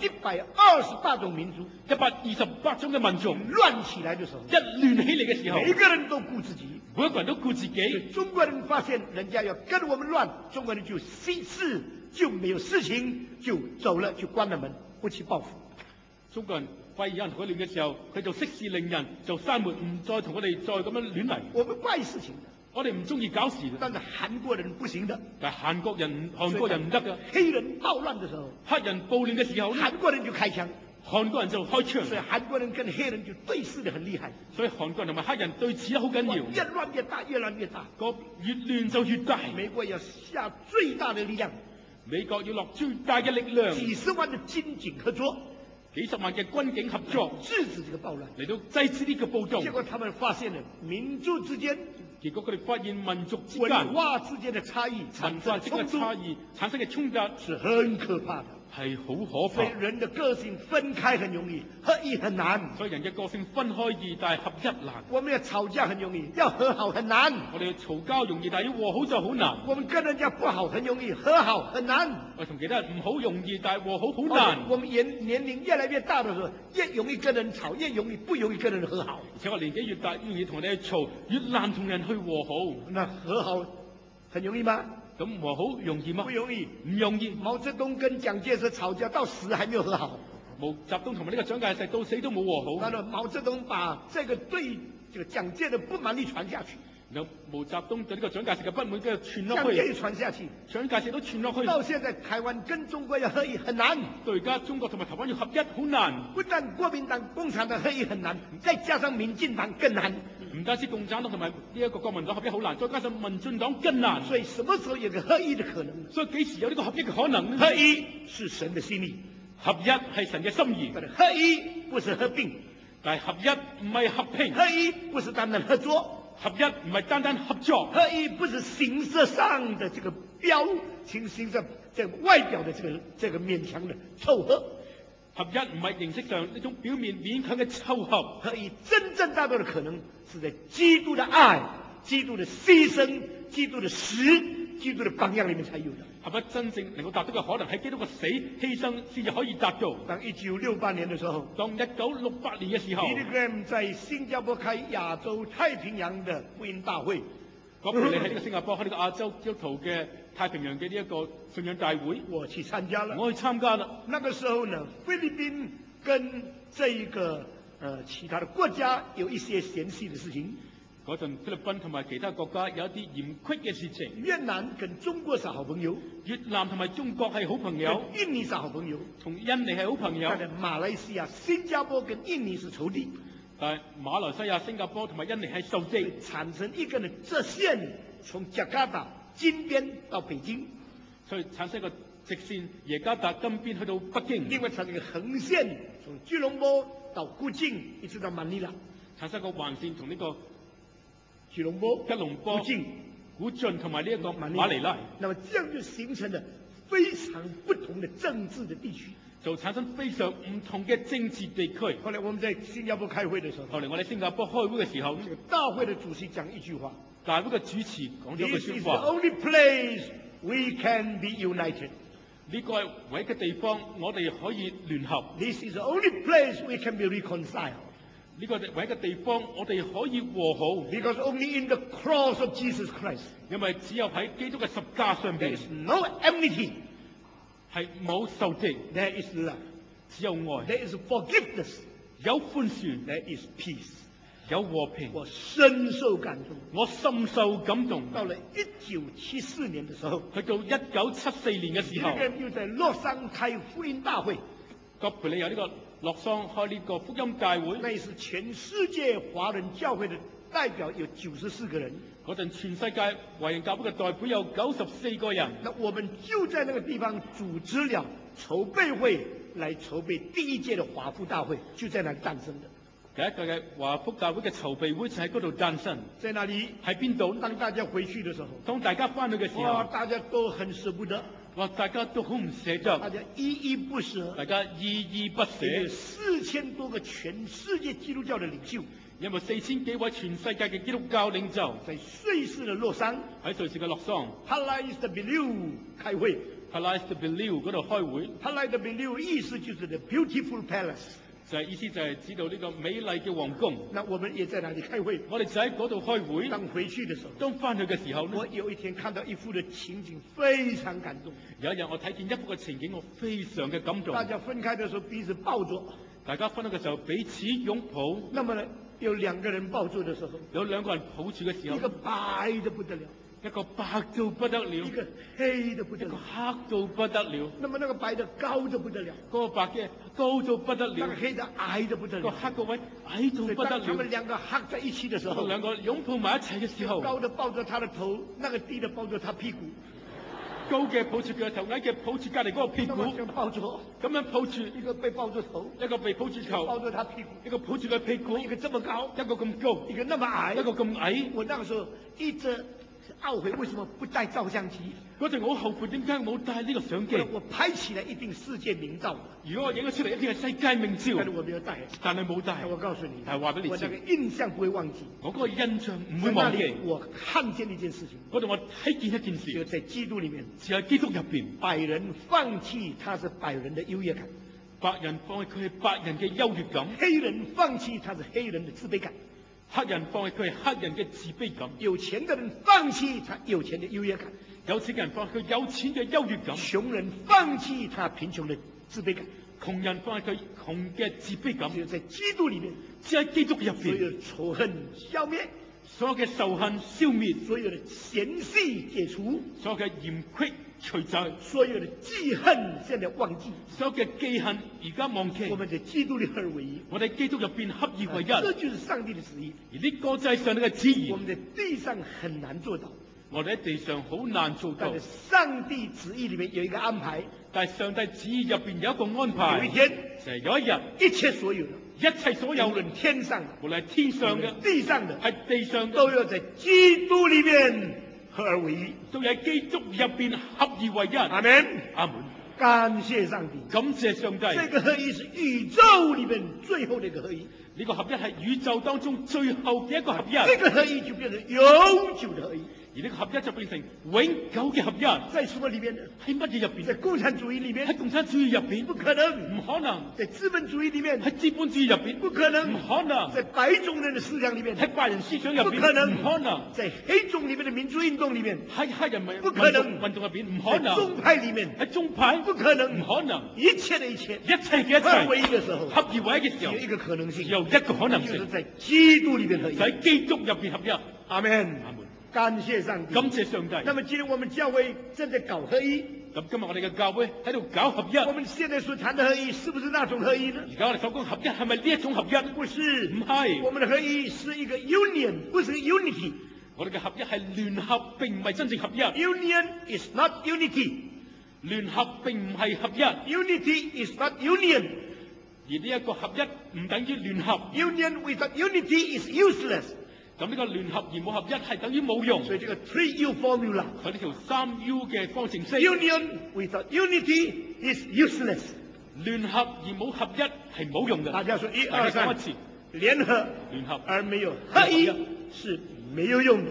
128種民族 ，128種嘅民族亂起來的時候， 一亂起嚟嘅時候， 每個人都顧自己。 每一個人都顧自己。 中國人發現人家要跟我們亂，中國人就息事，就沒有事情，就走了，就關了門，不去報復。 中國人發現有人同佢亂嘅時候，佢就息事寧人，就閂門，唔再同我哋再咁樣亂嚟。 我們怪事情的， 我哋唔中意搞事嘅， 但是韓國人不行的。 但係韓國人唔得㗎。 黑人暴亂的時候， 黑人暴亂嘅時候呢， 韓國人就開槍， 韓國人就開槍， 所以韓國人跟黑人就對峙得很厲害。 所以韓國人同埋黑人對峙得好緊要， 越亂越大，越亂越大。 個越亂就越大。 美國要下最大的力量， 美國要落最大嘅力量， 幾十萬的軍警合作， 幾十萬嘅軍警合作制止這個暴亂。 嚟到制止呢個暴動。 結果他們發現了民族之間、 結果佢哋發現民族之文間化之間的差異產文化之間嘅生衝突差異產生嘅衝突是很可怕的。 係好可所以怕。 人的個性分開很容易，合一很難。 所以人嘅個性分開易，但係合一難。 我們要吵架很容易，要和好很難。 我哋嘈交容易，但係要和好就好難。 我們跟人家不好很容易，和好很難。 我同其他人唔好容易，但係和好好難。 我們年齡越來越大的時候，越容易跟人吵，越容易不容易跟人和好。 而且我年紀越大，越容易同你去嘈，越難同人去和好。 那和好很容易嗎？ 咁和好容易嗎不？容易。 唔容易。 毛澤東跟蔣介石吵架到死還沒有和好。 毛澤東同埋呢個蔣介石到死都冇和好。 然後毛澤東把這個對這個蔣介的不滿力傳下去， 然後毛澤東對呢個蔣介石嘅不滿跟住傳落蔣介去， 石傳下去， 蔣介石都傳落去。 到現在台灣跟中國要合一很難。 到而家中國同埋台灣要合一好難， 不但國民黨、共產黨合一很難，再加上民進黨更難。 唔單止共產黨同埋呢一個國民黨合一好難，再加上民進黨更難。 所以什麼時候有個合一的可能呢？ 所以幾時有呢個合一嘅可能呢？ 合一是神的心意， 合一係神嘅心意， 但是合一不是合併， 但係合一唔係合併， 合一不是單單合作， 合一唔係單單合作， 合一不是形式上的這個形式這個外表的這個勉強的湊合。 合一唔係形式上呢種表面勉強嘅湊合， 合一真正達到的可能是在基督的愛、基督的犧牲、基督的死、基督的榜樣裏面才有的。 合一真正能夠達到嘅可能喺基督嘅死犧牲先至可以達到。 當1968年的時候， 當1968年嘅時候， Billy Graham 在新加坡開亞洲太平洋的福音大會， 講佢哋喺呢個新加坡開呢個亞洲基督徒嘅太平洋嘅呢一個信仰大會， 我去參加了。 我去參加啦。 那個時候呢，菲律賓跟這一個其他的國家有一些嫌隙的事情。 嗰陣菲律賓同埋其他國家有一啲嫌隙嘅事情。 越南跟中國是好朋友， 越南同埋中國係好朋友， 跟印尼是好朋友， 同印尼係好朋友。 但係馬來西亞、新加坡跟印尼是仇敵， 但係馬來西亞、新加坡同埋印尼係受敵， 產生一個呢直線從雅加達金邊到北京， 所以產生一個直線耶加達金邊去到北京， 另外產生一個橫線從吉隆坡到古晉一直到馬尼拉， 產生一個橫線從呢個吉隆坡、 吉隆坡、古晉同埋呢一個馬尼拉， 那麼這樣就形成了非常不同的政治的地區， 就產生非常唔同嘅政治地區。 後來我們在新加坡開會的時候， 後嚟我哋新加坡開會嘅時候， 這個大會的主席講一句話， 大會嘅主持講咗句 This 説 is the 話： only place we can be united. 呢個係唯一嘅地方，我哋可以聯合。 This is the only place we can be reconciled. 呢個唯一嘅地方，我哋可以和好， Because only in the cross of Jesus Christ 因為只有喺基督嘅十架上 there 邊 is no enmity, 係冇仇敵， there is love, 只有愛， there is forgiveness, 有寬恕， there is peace. 有和平。 我深受感動。 我深受感動。 到了1974年的時候， 去到1974年嘅時候， 一個人又在洛桑開福音大會。 葛培理有呢個洛桑開呢個福音大會， 那是全世界華人教會的代表有94個人。 嗰陣全世界華人教會嘅代表有94個人。 那我們就在那個地方組織了籌備會，來籌備第一屆的華福大會，就在那裡誕生的。 第一屆嘅華福大會嘅籌備會就喺嗰度誕生。 在那裡喺邊度？ 當大家回去的時候， 當大家翻去嘅時候， 哇，大家都很捨不得。 哇！大家都好唔捨得， 大家依依不捨， 大家依依不捨。 4000多個全世界基督教的領袖， 因為4000幾位全世界嘅基督教領袖， 在瑞士嘅洛桑， 喺瑞士嘅洛桑 Palais de Belleau 開會。 Palais de Belleau 嗰度開會。 Palais de Belleau 意思就是 the beautiful palace， 就係意思就係指到呢個美麗嘅皇宮。 那我們也在那裡開會， 我哋就喺嗰度開會。 當回去的時候， 當翻去嘅時候呢， 我有一天看到一幅的情景，非常感動。 有一日我睇見一幅嘅情景，我非常嘅感動。 大家分開的時候彼此抱着， 大家分開嘅時候彼此擁抱。 那麼呢，有兩個人抱住的時候， 有兩個人抱住嘅時候， 一個白得不得了， 一個白到不得了， 一個黑得不得一個了， 黑到不得了。 那麼那個白的高得不得了， 嗰個白嘅高到不得那個了， 黑的矮得不得個了。 黑個位矮到不得所以當他們了。 兩個合在一起的時候， 兩個擁抱埋一齊嘅時候， 高的抱着他的頭，那個低的抱着他屁股， 高嘅抱住佢嘅頭，矮嘅抱住隔離嗰個屁股， 那麼這樣抱着， 咁樣抱住一個被抱着頭， 一個被抱住抱頭， 着他屁股， 一個抱住佢屁股， 一個這麼高， 一個咁高， 一個那麼矮， 一個咁矮。 我那個時候一直懊悔，為什麼不帶照相機？ 嗰陣我好後悔點解冇帶呢個相機。 我拍起來一定世界名照， 如果我影咗出嚟，一定係世界名照但是，我沒有帶。 但係冇帶。 我告訴你， 但係話俾你我那個知， 印象不會忘記。 我嗰個印象唔會在那忘記裡。我看見一件事情， 嗰度我睇見一件就事， 在基督裡面， 就喺基督入邊， 白人放棄他是白人的優越感， 白人放棄佢係白人嘅優越感， 黑人放棄他是黑人的自卑感， 黑人放棄佢係黑人嘅自卑感， 有錢的人放棄他有錢的優越感， 有錢嘅人放棄佢有錢嘅優越感， 窮人放棄他貧窮的自卑感。 窮人放棄佢窮嘅自卑感。 只有在基督裡面， 只喺基督入所有邊， 的仇恨消滅， 所有嘅仇恨消滅， 所有的嫌隙解除， 所有嘅嫌隙除走， 所有的記恨現在忘記。 所有嘅記恨而家忘記我。們在基督裡合而為一， 我哋基督入邊合而為一， 這就是上帝的旨意。 而呢個就係上帝嘅旨意我。們在地上很難做到， 我哋喺地上好難做到但是，上帝旨意裡面有一個安排， 但係上帝旨意入邊有一個安排， 有一天就係有一日， 一切所有的， 一切所有無論天上的、 無論係天上嘅， 地上的， 係地上嘅， 都要在基督裡面合而為一。 都喺基督入邊合而為一。 阿門。 阿門。 感謝上帝， 感謝上帝。 這個合一是宇宙裡面最後的一個合一， 呢個合一係宇宙當中最後嘅一個合一， 這個合一就變成永久的合一。 而呢個合一就變成永久嘅合一。 在什麼裡面呢？ 喺乜嘢入邊？ 在共產主義裡喺面， 共產主義入邊不可能； 唔可能； 在資本主義裡面， 喺資本主義入邊不可能； 唔可能； 在白種人的思想裡面， 喺白人思想入邊不可能唔可能； 在黑種裡面的民主運動裡面， 喺黑人民不可能運動入邊唔可能； 在宗派裡面， 喺宗派不可能唔可能； 一切的一切， 一切嘅一合而為一切的時候， 合而為一嘅時候只有，一個可能性， 只有一個可能性， 就是在基督裡面合一就。喺基督入邊合一。 阿門。 阿門。 感謝上帝。 感謝上帝。 那麼今天我們教會正在搞合一， 咁今日我哋嘅教會喺度搞合一。 我們現在所談的合一，是不是那種合一呢？ 而家我哋所講合一係咪呢一種合一？ 不是， 唔係。 我們的合一是一個 union，不是 unity。 我哋嘅合一係聯合，並唔係真正合一。 Union is not unity。 聯合並唔係合一，而 Unity is not union。 呢一個合一唔等於聯合。 Union without unity is useless。 咁呢個聯合而冇合一係等於冇用。 所以這個 3U formula， 佢呢條3U 嘅方程式， Union without unity is useless。 聯合而冇合一係冇用嘅。 大家說1、2、3， 大家講一次， 聯合聯合而沒有合一是沒有用的。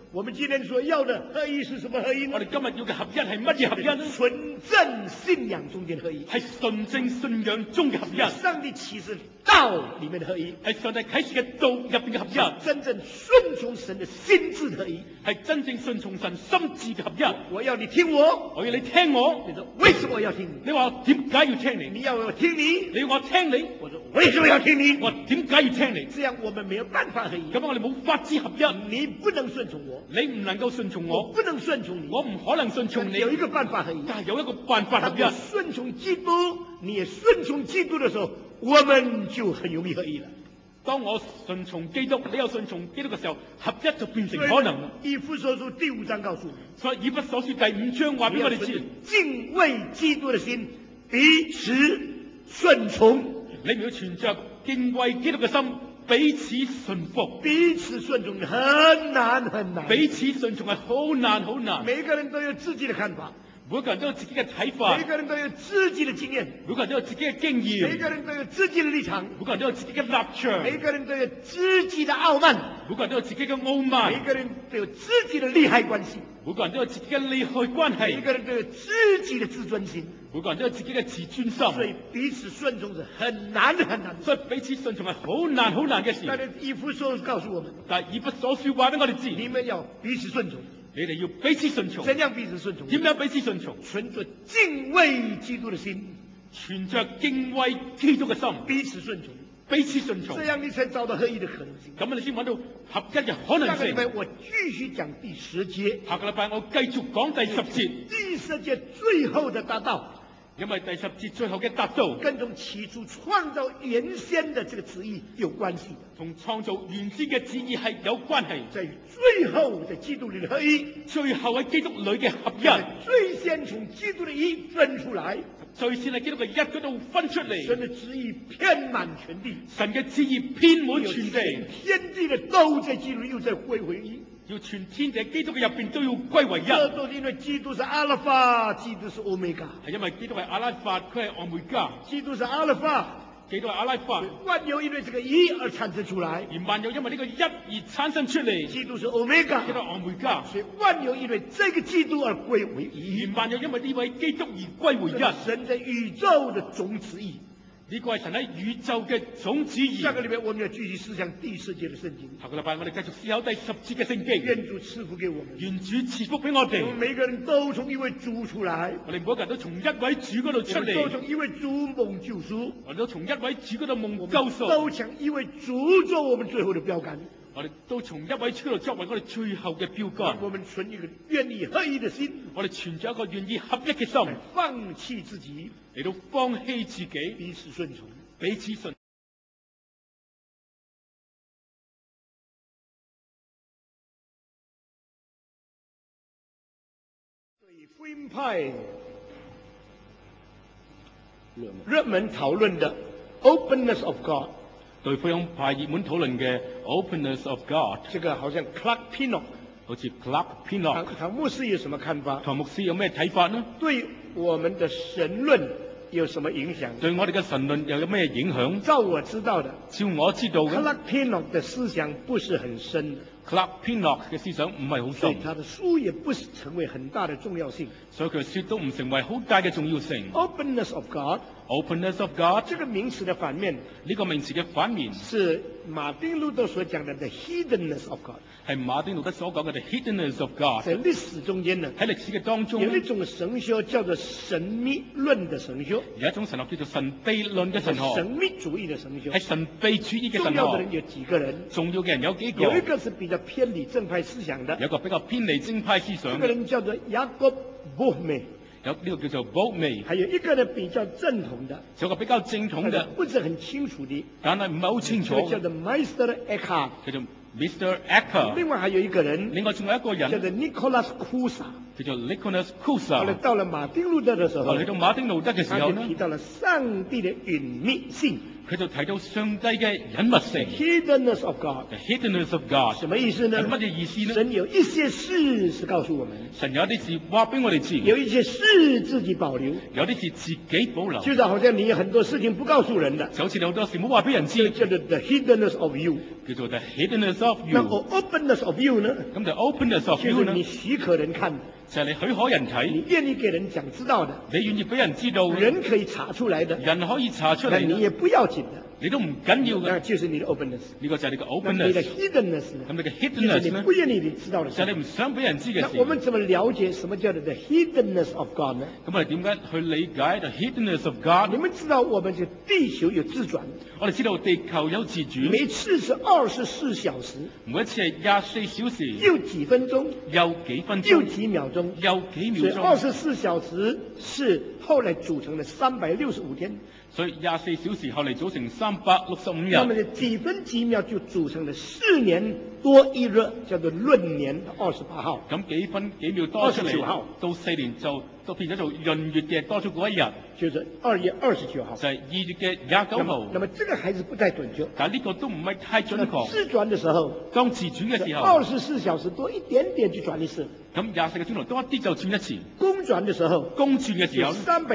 我们今天所要的合一是什么合一呢？ 我哋今日要嘅合一係乜嘢合一呢？ 纯正信仰中間合一， 係純正信仰中嘅合一， 上帝啟示道裏面的合一， 係上帝啟示嘅道入邊嘅合一， 真正順從神的心智合一， 係真正順從神心智嘅合一。 我要你聽我， 我要你聽我。 你說為什麼我要聽你？ 你話我點解要聽你？ 你要我聽你， 你要我聽你？ 我說為什麼要聽你？ 我點解要聽你？ 這樣我們沒有辦法合一。 咁我哋冇法子合一。 你不能順從我， 你唔能夠順從我， 我不能順從你， 我唔可能順從你。 有一個辦法合一， 但係有一個辦法合一。 當我順從基督，你也順從基督的時候，我們就很容易合一了。 當我順從基督，你又順從基督嘅時候，合一就變成可能啦。 以弗所書第5章告訴我們， 所以以弗所書第5章話俾我哋知， 敬畏基督的心，彼此順從。 你們要存着敬畏基督嘅心，彼此順服。 彼此順從很難很難， 彼此順從係好難好難。 每個人都有自己的看法， 每個人都有自己嘅睇法， 每個人都有自己的經驗， 每個人都有自己嘅經驗， 每個人都有自己的立場， 每個人都有自己嘅立場， 每個人都有自己的傲慢， 每個人都有自己嘅傲慢， 每個人都有自己的利害關係， 每個人都有自己嘅利害關係， 每個人都有自己的自尊心， 每個人都有自己嘅自尊心， 所以彼此順從是很難很難。 所以彼此順從係好難好難嘅事。 但係以弗所告訴我們， 但係以弗所書話俾我哋知， 你們要彼此順從。 你哋要彼此順從。 怎樣彼此順從？ 點樣彼此順從？ 存着敬畏基督的心， 存着敬畏基督嘅心， 彼此順從， 彼此順從。 這樣你才找到合一的可能性。 咁你先揾到合一嘅可能下個禮性。 拜我繼續講第10節。 下個禮拜我繼續講第10節。 第10節最後的達到， 因為第10節最後嘅達到， 跟從起初創造原先的這個旨意有關係的， 同創造原先嘅旨意係有關係。 在最後在基督裏的合一， 最後喺基督裏嘅合一， 最先從基督的一分出來， 最先喺基督嘅一嗰度分出嚟。 神的旨意遍滿全地， 神嘅旨意遍滿全地， 天地的都在基督又在歸為一。 要全天地基督嘅入邊都要歸為一。 這都是因為基督是阿拉法，基督是歐米伽。 係因為基督係阿拉法，佢係歐米伽。 基督是阿拉法， 基督係阿拉法。 萬有因為這個一而產生出來， 而萬有因為呢個一而產生出嚟。 基督是歐米伽， 基督係歐米伽。 所以萬有因為這個基督而歸為一。 而萬有因為呢位基督而歸為一。 神在宇宙的總旨意。 呢個係神喺宇宙嘅總旨意。 下個禮拜我們要繼續思想第10節的聖經。 下個禮拜我哋繼續思考第10節嘅聖經。 願主賜福給我們。 願主賜福俾我哋。 我們每個人都從一位主出來。 我哋每個人都從一位主嗰度出嚟。 都從一位主蒙救贖。 我哋都從一位主嗰度蒙救贖。 都從一位主做我們最後的標杆。 我哋都從一位主嗰度作為我哋最後嘅標杆。 我們存一個願意合一的心。 我哋存咗一個願意合一嘅心， 放棄自己， 嚟到放棄自己， 彼此順從。 彼此順。 對福音派熱門討論的 openness of God， 對福音派熱門討論嘅 openness of God， 這個好像 Clark Pinnock， 好似 Clark Pinnock， 唐牧師有什麼看法？ 唐牧師有咩睇法呢？ 對我們的神論有什麼影響？ 對我哋嘅神論又有咩影響？ 照我知道的， 照我知道嘅 Clark Pinnock 的思想不是很深的。 Clark Pinnock 嘅思想唔係好深， 所以他的書也不是成為很大的重要性。 所以佢嘅書都唔成為好大嘅重要性。 Openness of God，Openness of God 這個名詞的反面， 呢個名詞嘅反面是馬丁路德所講的 The Hiddenness of God， 係馬丁路德所講嘅 The Hiddenness of God。 在歷史中間呢， 喺歷史嘅當中， 有一種神學叫做神秘論的神學， 有一種神學叫做神秘論嘅神學， 神秘主義的神學， 係神秘主義嘅神學。 重要的人有幾個人？ 重要嘅人有幾個？ 有一個是比較偏離正派思想的， 有一個比較偏離正派思想。 這個人叫做雅各布梅， 有呢個叫做 Boehme。 還有一個呢比較正統的， 有個比較正統嘅， 不是很清楚的， 但係唔係好清楚。 叫做 Meister Eckhart， 叫做 Mr. Eckhart。 另外還有一個人， 另外仲有一個人叫做 Nicholas Cusa， 叫做 Nicholas Cusa。 後來到了馬丁路德的時候， 嚟到馬丁路德嘅時候呢， 他就提到了上帝的隱秘性佢就睇到上帝嘅隱密 The 性 hiddenness of God。 ，the hiddenness of God 什麼意思呢？ 係乜嘢意思呢？ 神有一些事是告訴我們， 神有啲事話俾我哋知， 有一些事自己保留， 有啲事自己保留， 就是好像你有很多事情不告訴人的， 就好似你好多時冇話俾人知， 叫做 the hiddenness of you。 叫做 the hiddenness of 那 you。 openness of you 呢？ 咁就 openness of 就 you 呢是你，許可人看的， 就係你許可人你睇， 願意給人講知道的， 你願意俾人知道， 人可以查出來的， 人可以查出嚟， 那你也不要緊的， 你都唔緊要嘅。 那就是你的 openness。 呢個就係你嘅那你的 openness。 hiddenness 呢？ 咁你嘅就是 hiddenness 呢你不，願意你知道的事。 就係你唔想俾人知嘅那事。 我們怎麼了解什麼叫做 the hiddenness of God 呢？ 咁我哋點解去理解 the hiddenness of God 呢？ 你們知道我們這地球有自轉， 我哋知道地球有自轉， 每次是24小時， 每一次係24小時， 又幾分鐘， 有幾分又鐘， 幾秒鐘。 有幾所以秒鐘， 24小時是後來組成了365天， 所以24小時後嚟組成365 那麼日， 呢幾分幾秒就組成了4年多一日，叫做閏年的28號。 咁幾分幾秒多出嚟 29號， 到4年就變咗做閏月嘅多咗嗰一日， 就是2月29號。 就係2月嘅29號。 那麼這個還是不太準確。 但係呢個都唔係太準那確。 自轉的時候， 當自轉嘅時候， 24小時多一點點就轉一次； 咁24個鐘頭多一啲就轉一次。 公轉的時候， 公轉嘅時候，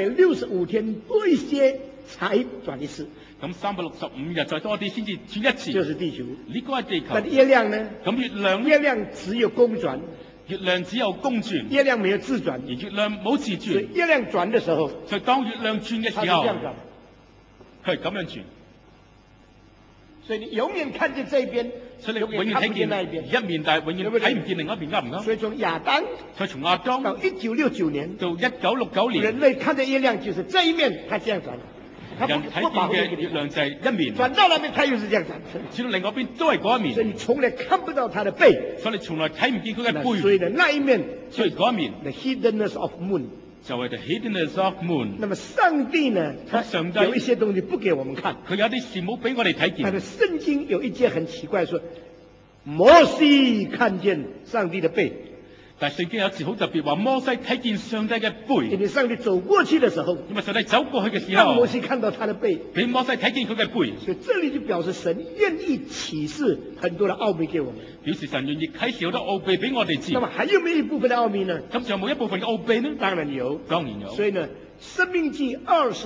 365天多一些才轉一次， 咁365日再多啲先至轉一次。 就是地球。 呢個係地球。 那月亮呢？ 咁月亮呢？ 月亮只有公轉， 月亮只有公轉， 月亮沒有自轉。 而月亮冇自所以轉。 月亮轉的時候， 就當月亮轉嘅時候， 它是這樣轉。 佢係咁樣轉。 所以你永遠看見這一邊， 所以你永遠看永遠睇不見那一邊。 見一面，但係永遠睇唔見另一邊，啱唔啱？ 所以從亞當所以從亞當到1969年， 到1969年， 人類看的月亮就是這一面，它這樣轉，它人不保護你睇見嘅月亮就係一面， 轉到那邊，它又是這樣轉。 轉到另外一邊都係嗰一面， 所以你從來看不到它的背。 所以你從來睇唔見佢嘅那背。 所以呢，那一面所以嗰一面 the hiddenness of moon。 就係 the hiddenness of moon。 那麼上帝呢，他上帝有一些東西不給我們看。 佢有啲事冇俾我哋睇但見。 是聖經有一節很奇怪，說摩西看見上帝的背， 但係聖經有一次好特別，話摩西睇見上帝嘅背， 因為上帝走過去的時候， 因為上帝走過去嘅時讓摩候， 西看到他的背， 俾摩西睇見佢嘅背， 所以這裡就表示神願意啟示很多的奧秘給我們。 表示神願意啟示好多奧秘俾我哋知。 那麼還有沒有一部分的奧秘呢？ 咁仲有冇一部分嘅奧秘呢？ 當然有。 當然有。 所以呢，申命記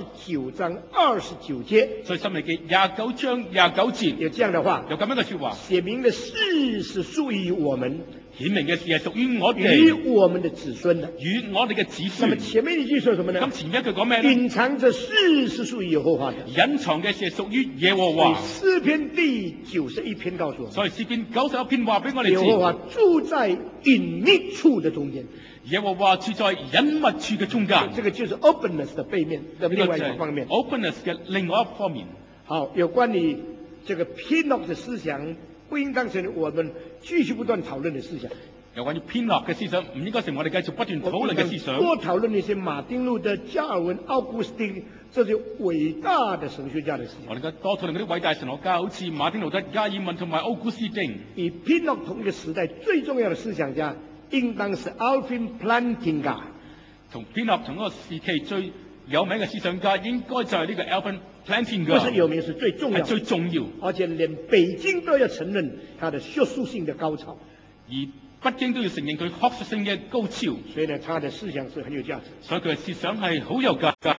29章29節所以申命記29章29節有這樣的話， 有咁樣嘅說話， 寫明的事是屬於我們， 顯明嘅事係屬於我與哋， 我們的子孫的。 與我哋嘅子那麼孫。 前面一句說什麼呢咁？前一句講咩呢？ 隱藏着事是屬於耶和華的。 隱藏嘅事係屬於耶和所以華。 詩篇第91篇告訴我們， 所以詩篇91篇話俾我哋耶和華知， 住在隱秘處的中間。 耶和華住在隱密處嘅中間。 這個就是 openness 的背面的另外一呢個就係個方面。 openness 嘅另外一方面。 好，有關於這個 Pinnock 的思想，不應當成為我們繼續不斷討論的思想。 有關於偏落嘅思想，唔應該成為我哋繼續不斷討論嘅思想。 多討論那些馬丁路德、加爾文、奧古斯丁這些偉大的神學家的思想。 我哋應該多討論嗰啲偉大神學家，好似馬丁路德、加爾文同埋奧古斯丁。 而 Pinnock 同一個時代最重要的思想家，應當是 Alvin Plantinga。 同偏落同一個時期最有名嘅思想家，應該就係呢個 Alvin Plantinga。 不是有名，是最重要係最重要， 而且連北京都要承認他的學術性的高潮。 而北京都要承認佢學術性嘅高超， 所以呢，他的思想是很有價值。 所以佢嘅思想係好有價值。